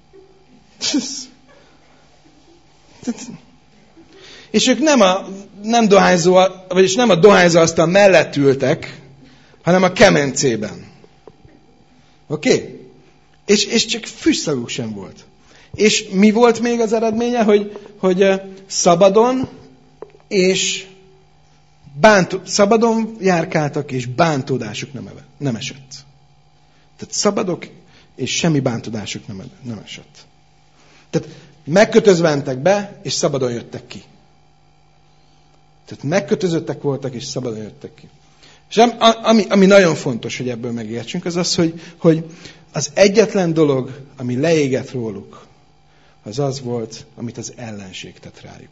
És ők nem a nem dohányzó, vagyis nem a dohányzó asztal mellett ültek, hanem a kemencében. Oké? Okay? És, és csak füstszaguk sem volt. És mi volt még az eredménye, hogy, hogy szabadon és bántó, szabadon járkáltak, és bántódásuk nem, nem esett. Tehát szabadok, és semmi bántódásuk nem, nem esett. Tehát megkötözve mentek be, és szabadon jöttek ki. Tehát megkötözöttek voltak, és szabadon jöttek ki. És ami, ami nagyon fontos, hogy ebből megértsünk, az az, hogy, hogy az egyetlen dolog, ami leégett róluk, az az volt, amit az ellenség tett rájuk.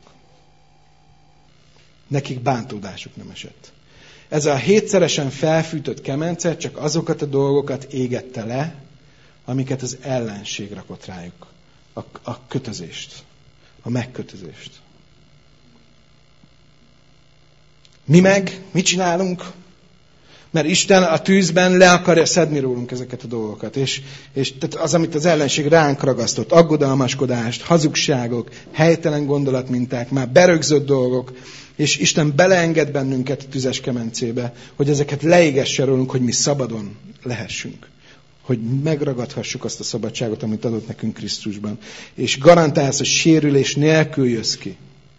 Nekik bántódásuk nem esett. Ez a hétszeresen felfűtött kemence csak azokat a dolgokat égette le, amiket az ellenség rakott rájuk. A, a kötözést. A megkötözést. Mi meg? Mit csinálunk? Mert Isten a tűzben le akarja szedni rólunk ezeket a dolgokat. És, és tehát az, amit az ellenség ránk ragasztott, aggodalmaskodást, hazugságok, helytelen gondolatminták, már berögzött dolgok, és Isten beleenged bennünket a tüzes kemencébe, hogy ezeket leégesse rólunk, hogy mi szabadon lehessünk. Hogy megragadhassuk azt a szabadságot, amit adott nekünk Krisztusban. És garantálsz, hogy sérülés nélkül jössz ki.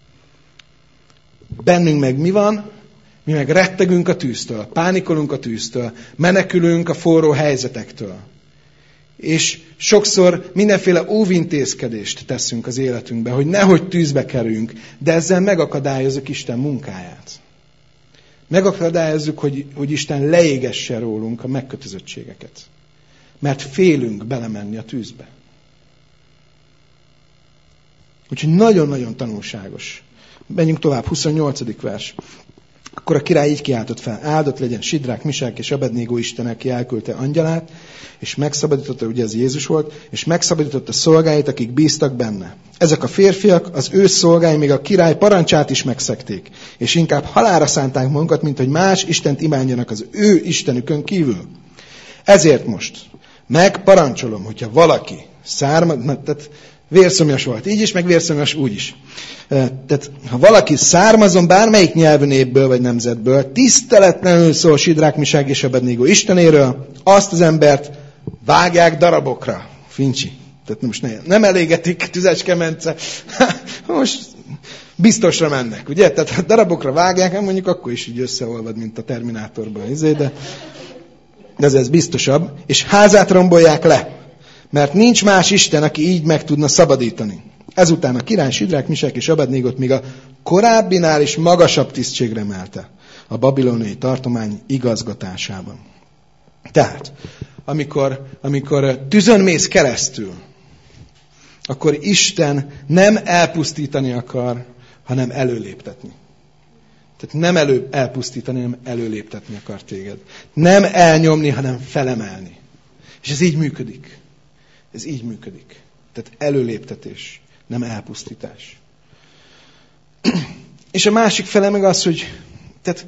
Bennünk meg mi van? Mi meg rettegünk a tűztől, pánikolunk a tűztől, menekülünk a forró helyzetektől. És sokszor mindenféle óvintézkedést teszünk az életünkbe, hogy nehogy tűzbe kerüljünk, de ezzel megakadályozzuk Isten munkáját. Megakadályozzuk, hogy, hogy Isten leégesse rólunk a megkötözöttségeket. Mert félünk belemenni a tűzbe. Úgyhogy nagyon-nagyon tanulságos. Menjünk tovább, huszonnyolcadik vers. Akkor a király így kiáltott fel, áldott legyen Sidrák, Misák és Abednégó Isten, aki elküldte angyalát, és megszabadította, ugye ez Jézus volt, és megszabadította szolgáit, akik bíztak benne. Ezek a férfiak, az ő szolgái még a király parancsát is megszegték, és inkább halálra szánták magukat, mint hogy más Istent imádjanak az ő Istenükön kívül. Ezért most megparancsolom, hogyha valaki származ, tehát vérszomjas volt így is, meg vérszomjas úgy is. Tehát ha valaki származon bármelyik nyelvű népből vagy nemzetből, tiszteletlenül szól Sidrák, Misák és Abednégó Istenéről, azt az embert vágják darabokra. Fincsi. Tehát most ne, nem elégetik tüzes kemence. Most biztosra mennek, ugye? Tehát ha darabokra vágják, mondjuk akkor is így összeolvad, mint a Terminátorban. De, de ez, ez biztosabb. És házát rombolják le. Mert nincs más Isten, aki így meg tudna szabadítani. Ezután a király Sidrák, Misák és Abednégót még a korábbinál is magasabb tisztségre emelte a babiloniai tartomány igazgatásában. Tehát, amikor, amikor tüzön mész keresztül, akkor Isten nem elpusztítani akar, hanem előléptetni. Tehát nem elő, elpusztítani, hanem előléptetni akar téged. Nem elnyomni, hanem felemelni. És ez így működik. Ez így működik. Tehát előléptetés, nem elpusztítás. És a másik fele meg az, hogy tehát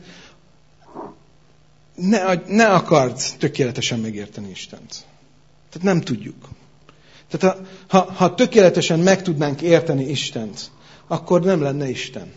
ne, ne akard tökéletesen megérteni Istent. Tehát nem tudjuk. Tehát ha, ha, ha tökéletesen meg tudnánk érteni Istent, akkor nem lenne Isten.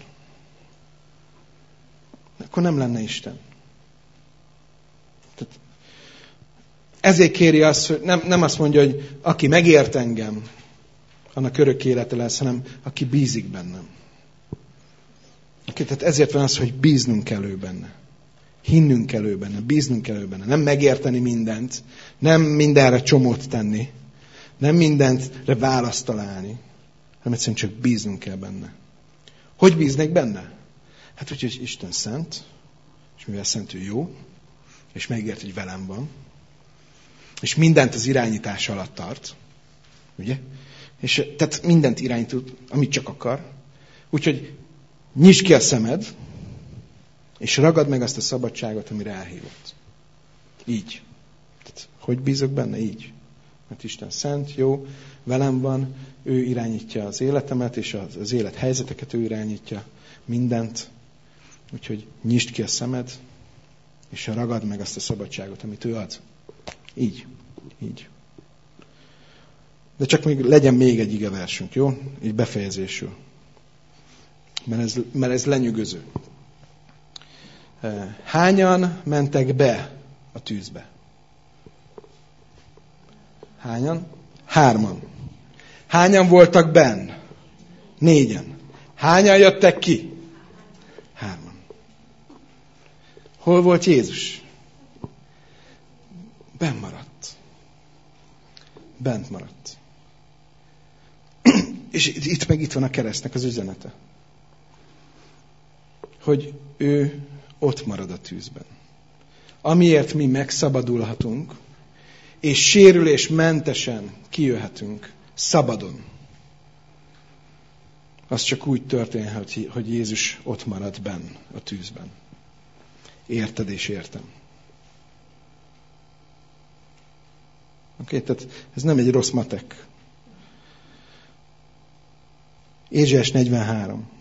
Akkor nem lenne Isten. Tehát ezért kéri azt, hogy nem, nem azt mondja, hogy aki megért engem, annak örök élete lesz, hanem aki bízik bennem. Tehát ezért van az, hogy bíznunk kell ő benne. Hinnünk kell ő benne, bíznunk kell ő benne. Nem megérteni mindent, nem mindenre csomót tenni, nem mindenre választ találni, hanem egyszerűen csak bíznunk kell benne. Hogy bíznék benne? Hát úgy, hogy Isten szent, és mivel szent, ő jó, és megért, hogy velem van, és mindent az irányítás alatt tart, ugye? És tehát mindent irányít, amit csak akar. Úgyhogy nyisd ki a szemed, és ragad meg azt a szabadságot, amire elhívott. Így. Tehát, hogy bízok benne? Így. Mert Isten szent, jó, velem van, ő irányítja az életemet, és az, az élet helyzeteket ő irányítja, mindent. Úgyhogy nyisd ki a szemed, és ragad meg azt a szabadságot, amit ő ad. Így. Így. De csak még legyen még egy igeversünk, jó? Így befejezésül. Mert ez, mert ez lenyűgöző. Hányan mentek be a tűzbe? Hányan? Hárman. Hányan voltak benn? Négyen. Hányan jöttek ki? Hárman. Hol volt Jézus? Benn maradt. Bent maradt. És itt meg itt van a keresztnek az üzenete. Hogy ő ott marad a tűzben. amiért mi megszabadulhatunk, és sérülésmentesen kijöhetünk szabadon. Az csak úgy történhet, hogy Jézus ott marad benn a tűzben. Érted és értem. Oké, okay, tehát ez nem egy rossz matek. Ézsaiás negyvenhárom.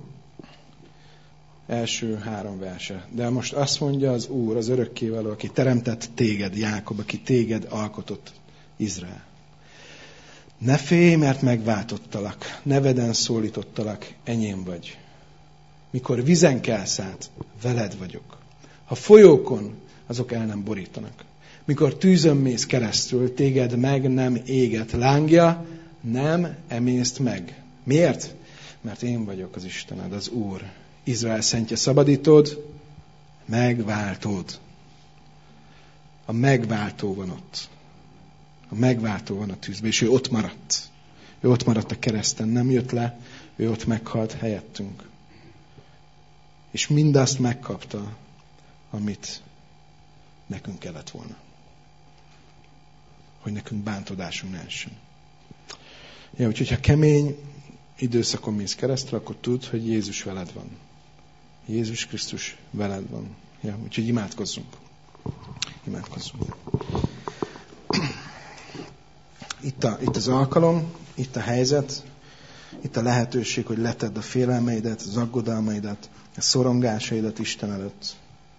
Első három verse. De most azt mondja az Úr, az örökkévaló, aki teremtett téged, Jákob, aki téged alkotott, Izrael. Ne félj, mert megváltottalak, neveden szólítottalak, enyém vagy. Mikor vizen kelsz át, veled vagyok. Ha folyókon, azok el nem borítanak. Mikor tűzön mész keresztül, téged meg nem éget lángja, nem emészt meg. Miért? Mert én vagyok az Istened, az Úr. Izrael szentje, szabadítod, megváltod. A megváltó van ott. A megváltó van a tűzben, és ő ott maradt. Ő ott maradt a kereszten, nem jött le, ő ott meghalt helyettünk. És mindazt megkapta, amit nekünk kellett volna. Hogy nekünk bántodásunk ne essen. Ja, úgyhogy ha kemény időszakon mész keresztre, akkor tudd, hogy Jézus veled van. Jézus Krisztus veled van. Ja, úgyhogy imádkozzunk. Imádkozzunk. Itt, a, itt az alkalom, itt a helyzet, itt a lehetőség, hogy letedd a félelmeidet, az aggodalmaidat, a szorongásaidat Isten előtt.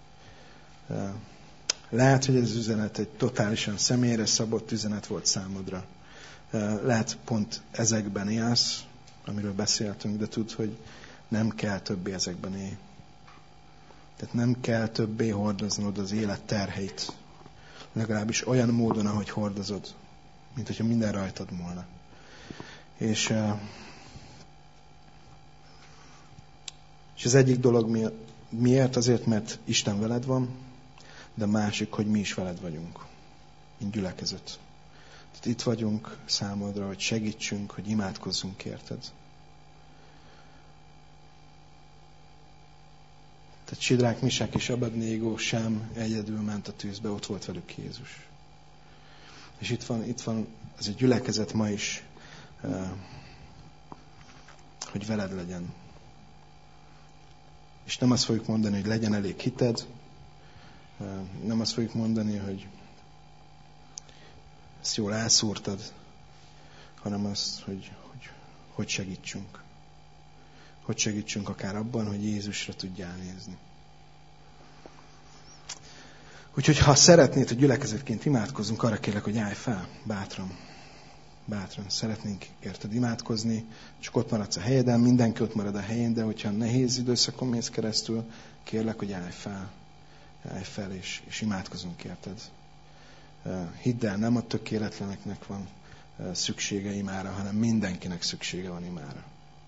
Lehet, hogy ez az üzenet egy totálisan személyre szabott üzenet volt számodra. Lehet pont ezekben élsz, amiről beszéltünk, de tudd, hogy nem kell többé ezekben élni. Tehát nem kell többé hordoznod az élet terheit. Legalábbis olyan módon, ahogy hordozod, mint hogyha minden rajtad volna. És, és az egyik dolog miért? Azért, mert Isten veled van, de másik, hogy mi is veled vagyunk, mint gyülekezet. Tehát itt vagyunk számodra, hogy segítsünk, hogy imádkozzunk érted. Tehát Sidrák, Misák és Abednégó sem egyedül ment a tűzbe, ott volt velük Jézus. És itt van, itt van ez a gyülekezet ma is, hogy veled legyen. És nem azt fogjuk mondani, hogy legyen elég hited, nem azt fogjuk mondani, hogy ezt jól elszúrtad, hanem azt, hogy, hogy hogy segítsünk. Hogy segítsünk akár abban, hogy Jézusra tudjál nézni. Úgyhogy ha szeretnéd, hogy gyülekezetként imádkozzunk, arra kérlek, hogy állj fel, bátran. Bátran. Szeretnénk érted imádkozni, csak ott maradsz a helyeden, mindenki ott marad a helyén, de hogyha nehéz időszakon mész keresztül, kérlek, hogy állj fel. Állj fel, és, és imádkozunk érted. Hidd el, nem a tökéletleneknek van szüksége imára, hanem mindenkinek szüksége van imára.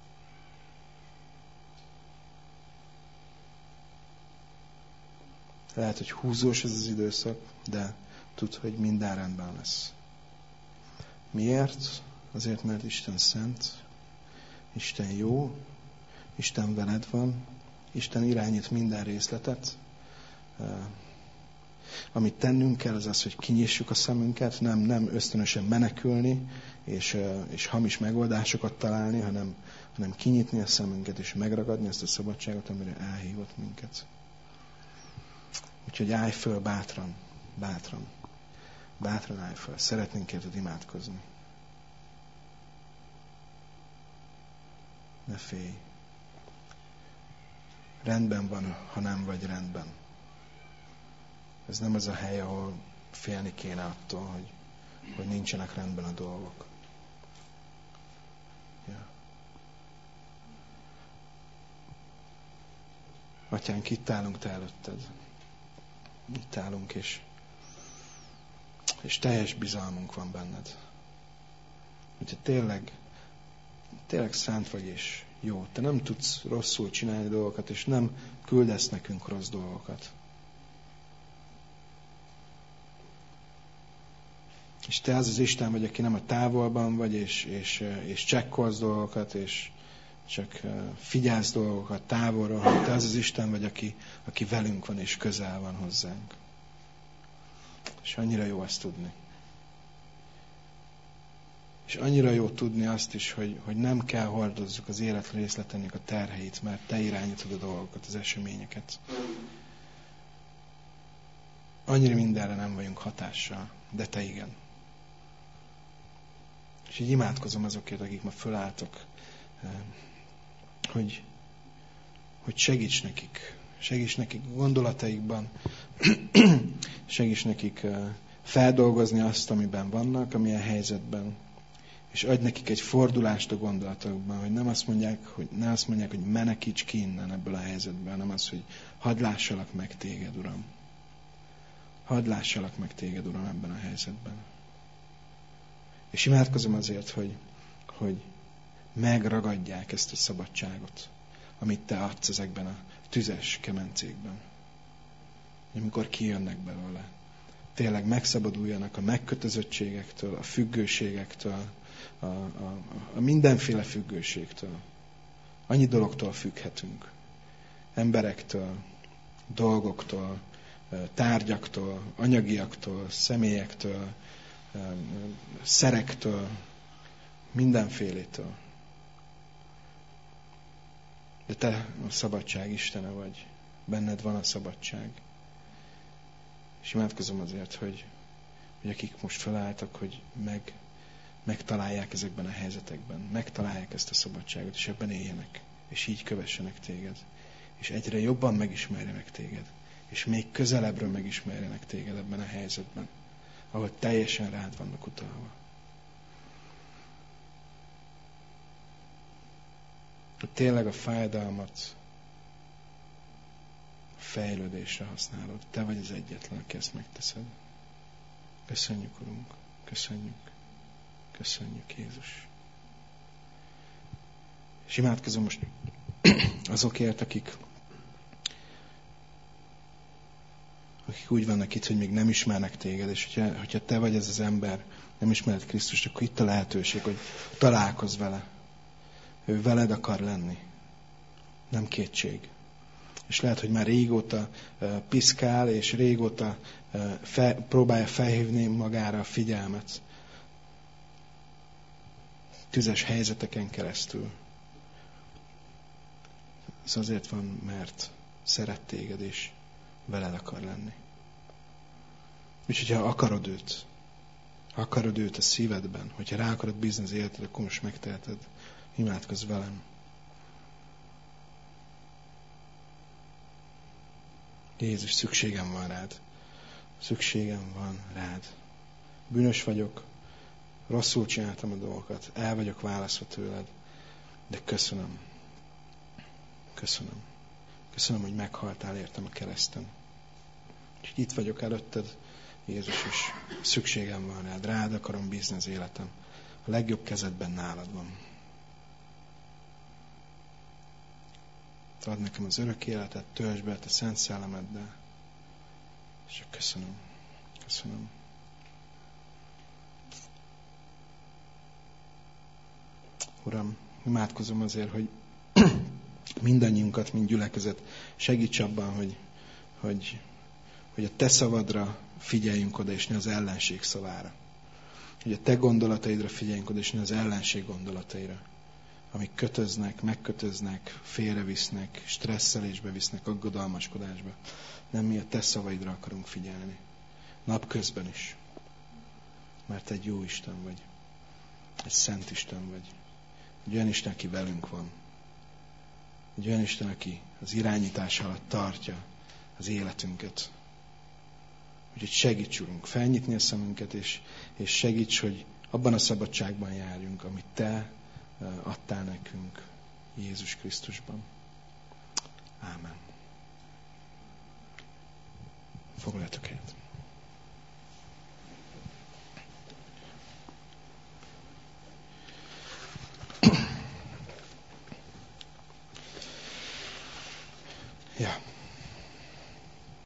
Lehet, hogy húzós ez az időszak, de tudd, hogy minden rendben lesz. Miért? Azért, mert Isten szent, Isten jó, Isten veled van, Isten irányít minden részletet. Amit tennünk kell, az az, hogy kinyissuk a szemünket, nem, nem ösztönösen menekülni, és, és hamis megoldásokat találni, hanem, hanem kinyitni a szemünket, és megragadni ezt a szabadságot, amire elhívott minket. Úgyhogy állj föl bátran, bátran, bátran állj föl. Szeretnénk érted imádkozni. Ne félj. Rendben van, ha nem vagy rendben. Ez nem az a hely, ahol félni kéne attól, hogy, hogy nincsenek rendben a dolgok. Ja. Atyánk, itt állunk te előtted. Itt állunk, és, és teljes bizalmunk van benned. Úgyhogy tényleg, tényleg szent vagy és jó. Te nem tudsz rosszul csinálni dolgokat, és nem küldesz nekünk rossz dolgokat. És te az az Isten vagy, aki nem a távolban vagy, és, és, és csekkolsz dolgokat, és csak figyelsz dolgokat távolról, hanem te az az Isten vagy, aki, aki velünk van, és közel van hozzánk. És annyira jó ezt tudni. És annyira jó tudni azt is, hogy, hogy nem kell hordozzuk az élet részletének a terheit, mert te irányítod a dolgokat, az eseményeket. Annyira mindenre nem vagyunk hatással, de te igen. És így imádkozom azokért, akik ma fölálltok, hogy, hogy segíts nekik. Segíts nekik gondolataikban, segíts nekik feldolgozni azt, amiben vannak, amilyen helyzetben, és adj nekik egy fordulást a gondolatokban, hogy nem azt mondják, hogy, ne azt mondják, hogy menekíts ki innen ebből a helyzetből, hanem az, hogy hadd lássalak meg téged, Uram. Hadd lássalak meg téged, Uram, ebben a helyzetben. És imádkozom azért, hogy, hogy megragadják ezt a szabadságot, amit te adsz ezekben a tüzes kemencékben. Amikor kijönnek belőle. Tényleg megszabaduljanak a megkötözöttségektől, a függőségektől, a, a, a mindenféle függőségtől. Annyi dologtól függhetünk. Emberektől, dolgoktól, tárgyaktól, anyagiaktól, személyektől, szerektől, mindenfélétől. De te a szabadság Istene vagy. Benned van a szabadság. És imádkozom azért, hogy, hogy akik most felálltak, hogy meg, megtalálják ezekben a helyzetekben, megtalálják ezt a szabadságot, és ebben éljenek. És így kövessenek téged. És egyre jobban megismerjenek téged. És még közelebbről megismerjenek téged ebben a helyzetben, ahol teljesen rád vannak utalva. Hogy tényleg a fájdalmat a fejlődésre használod. Te vagy az egyetlen, aki ezt megteszed. Köszönjük, Urunk. Köszönjük. Köszönjük, Jézus. És imádkozom most azokért, akik akik úgy vannak itt, hogy még nem ismernek téged, és hogyha, hogyha te vagy ez az ember, nem ismered Krisztust, akkor itt a lehetőség, hogy találkozz vele. Ő veled akar lenni. Nem kétség. És lehet, hogy már régóta uh, piszkál, és régóta uh, fe, próbálja felhívni magára a figyelmet. Tüzes helyzeteken keresztül. Ez azért van, mert szeret téged, és veled akar lenni. És hogyha akarod őt, akarod őt a szívedben, hogyha rá akarod bízni az életed, akkor most megteheted. Imádkozz velem. Jézus, szükségem van rád. Szükségem van rád. Bűnös vagyok, rosszul csináltam a dolgokat, el vagyok választva tőled, de köszönöm. Köszönöm. Köszönöm, hogy meghaltál értem a kereszten. És itt vagyok előtted, Jézus, és szükségem van rád. Rád akarom bízni az életem. A legjobb kezedben nálad van. Add nekem az örök életet, töltsd be a te szent szellemeddel. És csak köszönöm. Köszönöm. Uram, imádkozom azért, hogy mindannyiunkat, mint gyülekezet segíts abban, hogy, hogy, hogy a te szavadra figyeljünk oda, és ne az ellenség szavára. Hogy a te gondolataidra figyeljünk oda, és ne az ellenség gondolataira. Amik kötöznek, megkötöznek, félrevisznek, stresszelésbe visznek, aggodalmaskodásba. Nem, mi a te szavaidra akarunk figyelni. Napközben is. Mert egy jó Isten vagy. Egy szent Isten vagy. Egy olyan Isten, aki velünk van. Egy olyan Isten, aki az irányítás alatt tartja az életünket. Úgyhogy segíts, Urunk, felnyitni a szemünket, és, és segíts, hogy abban a szabadságban járjunk, amit te adtál nekünk Jézus Krisztusban. Ámen. Foglaljatok helyet. Ja.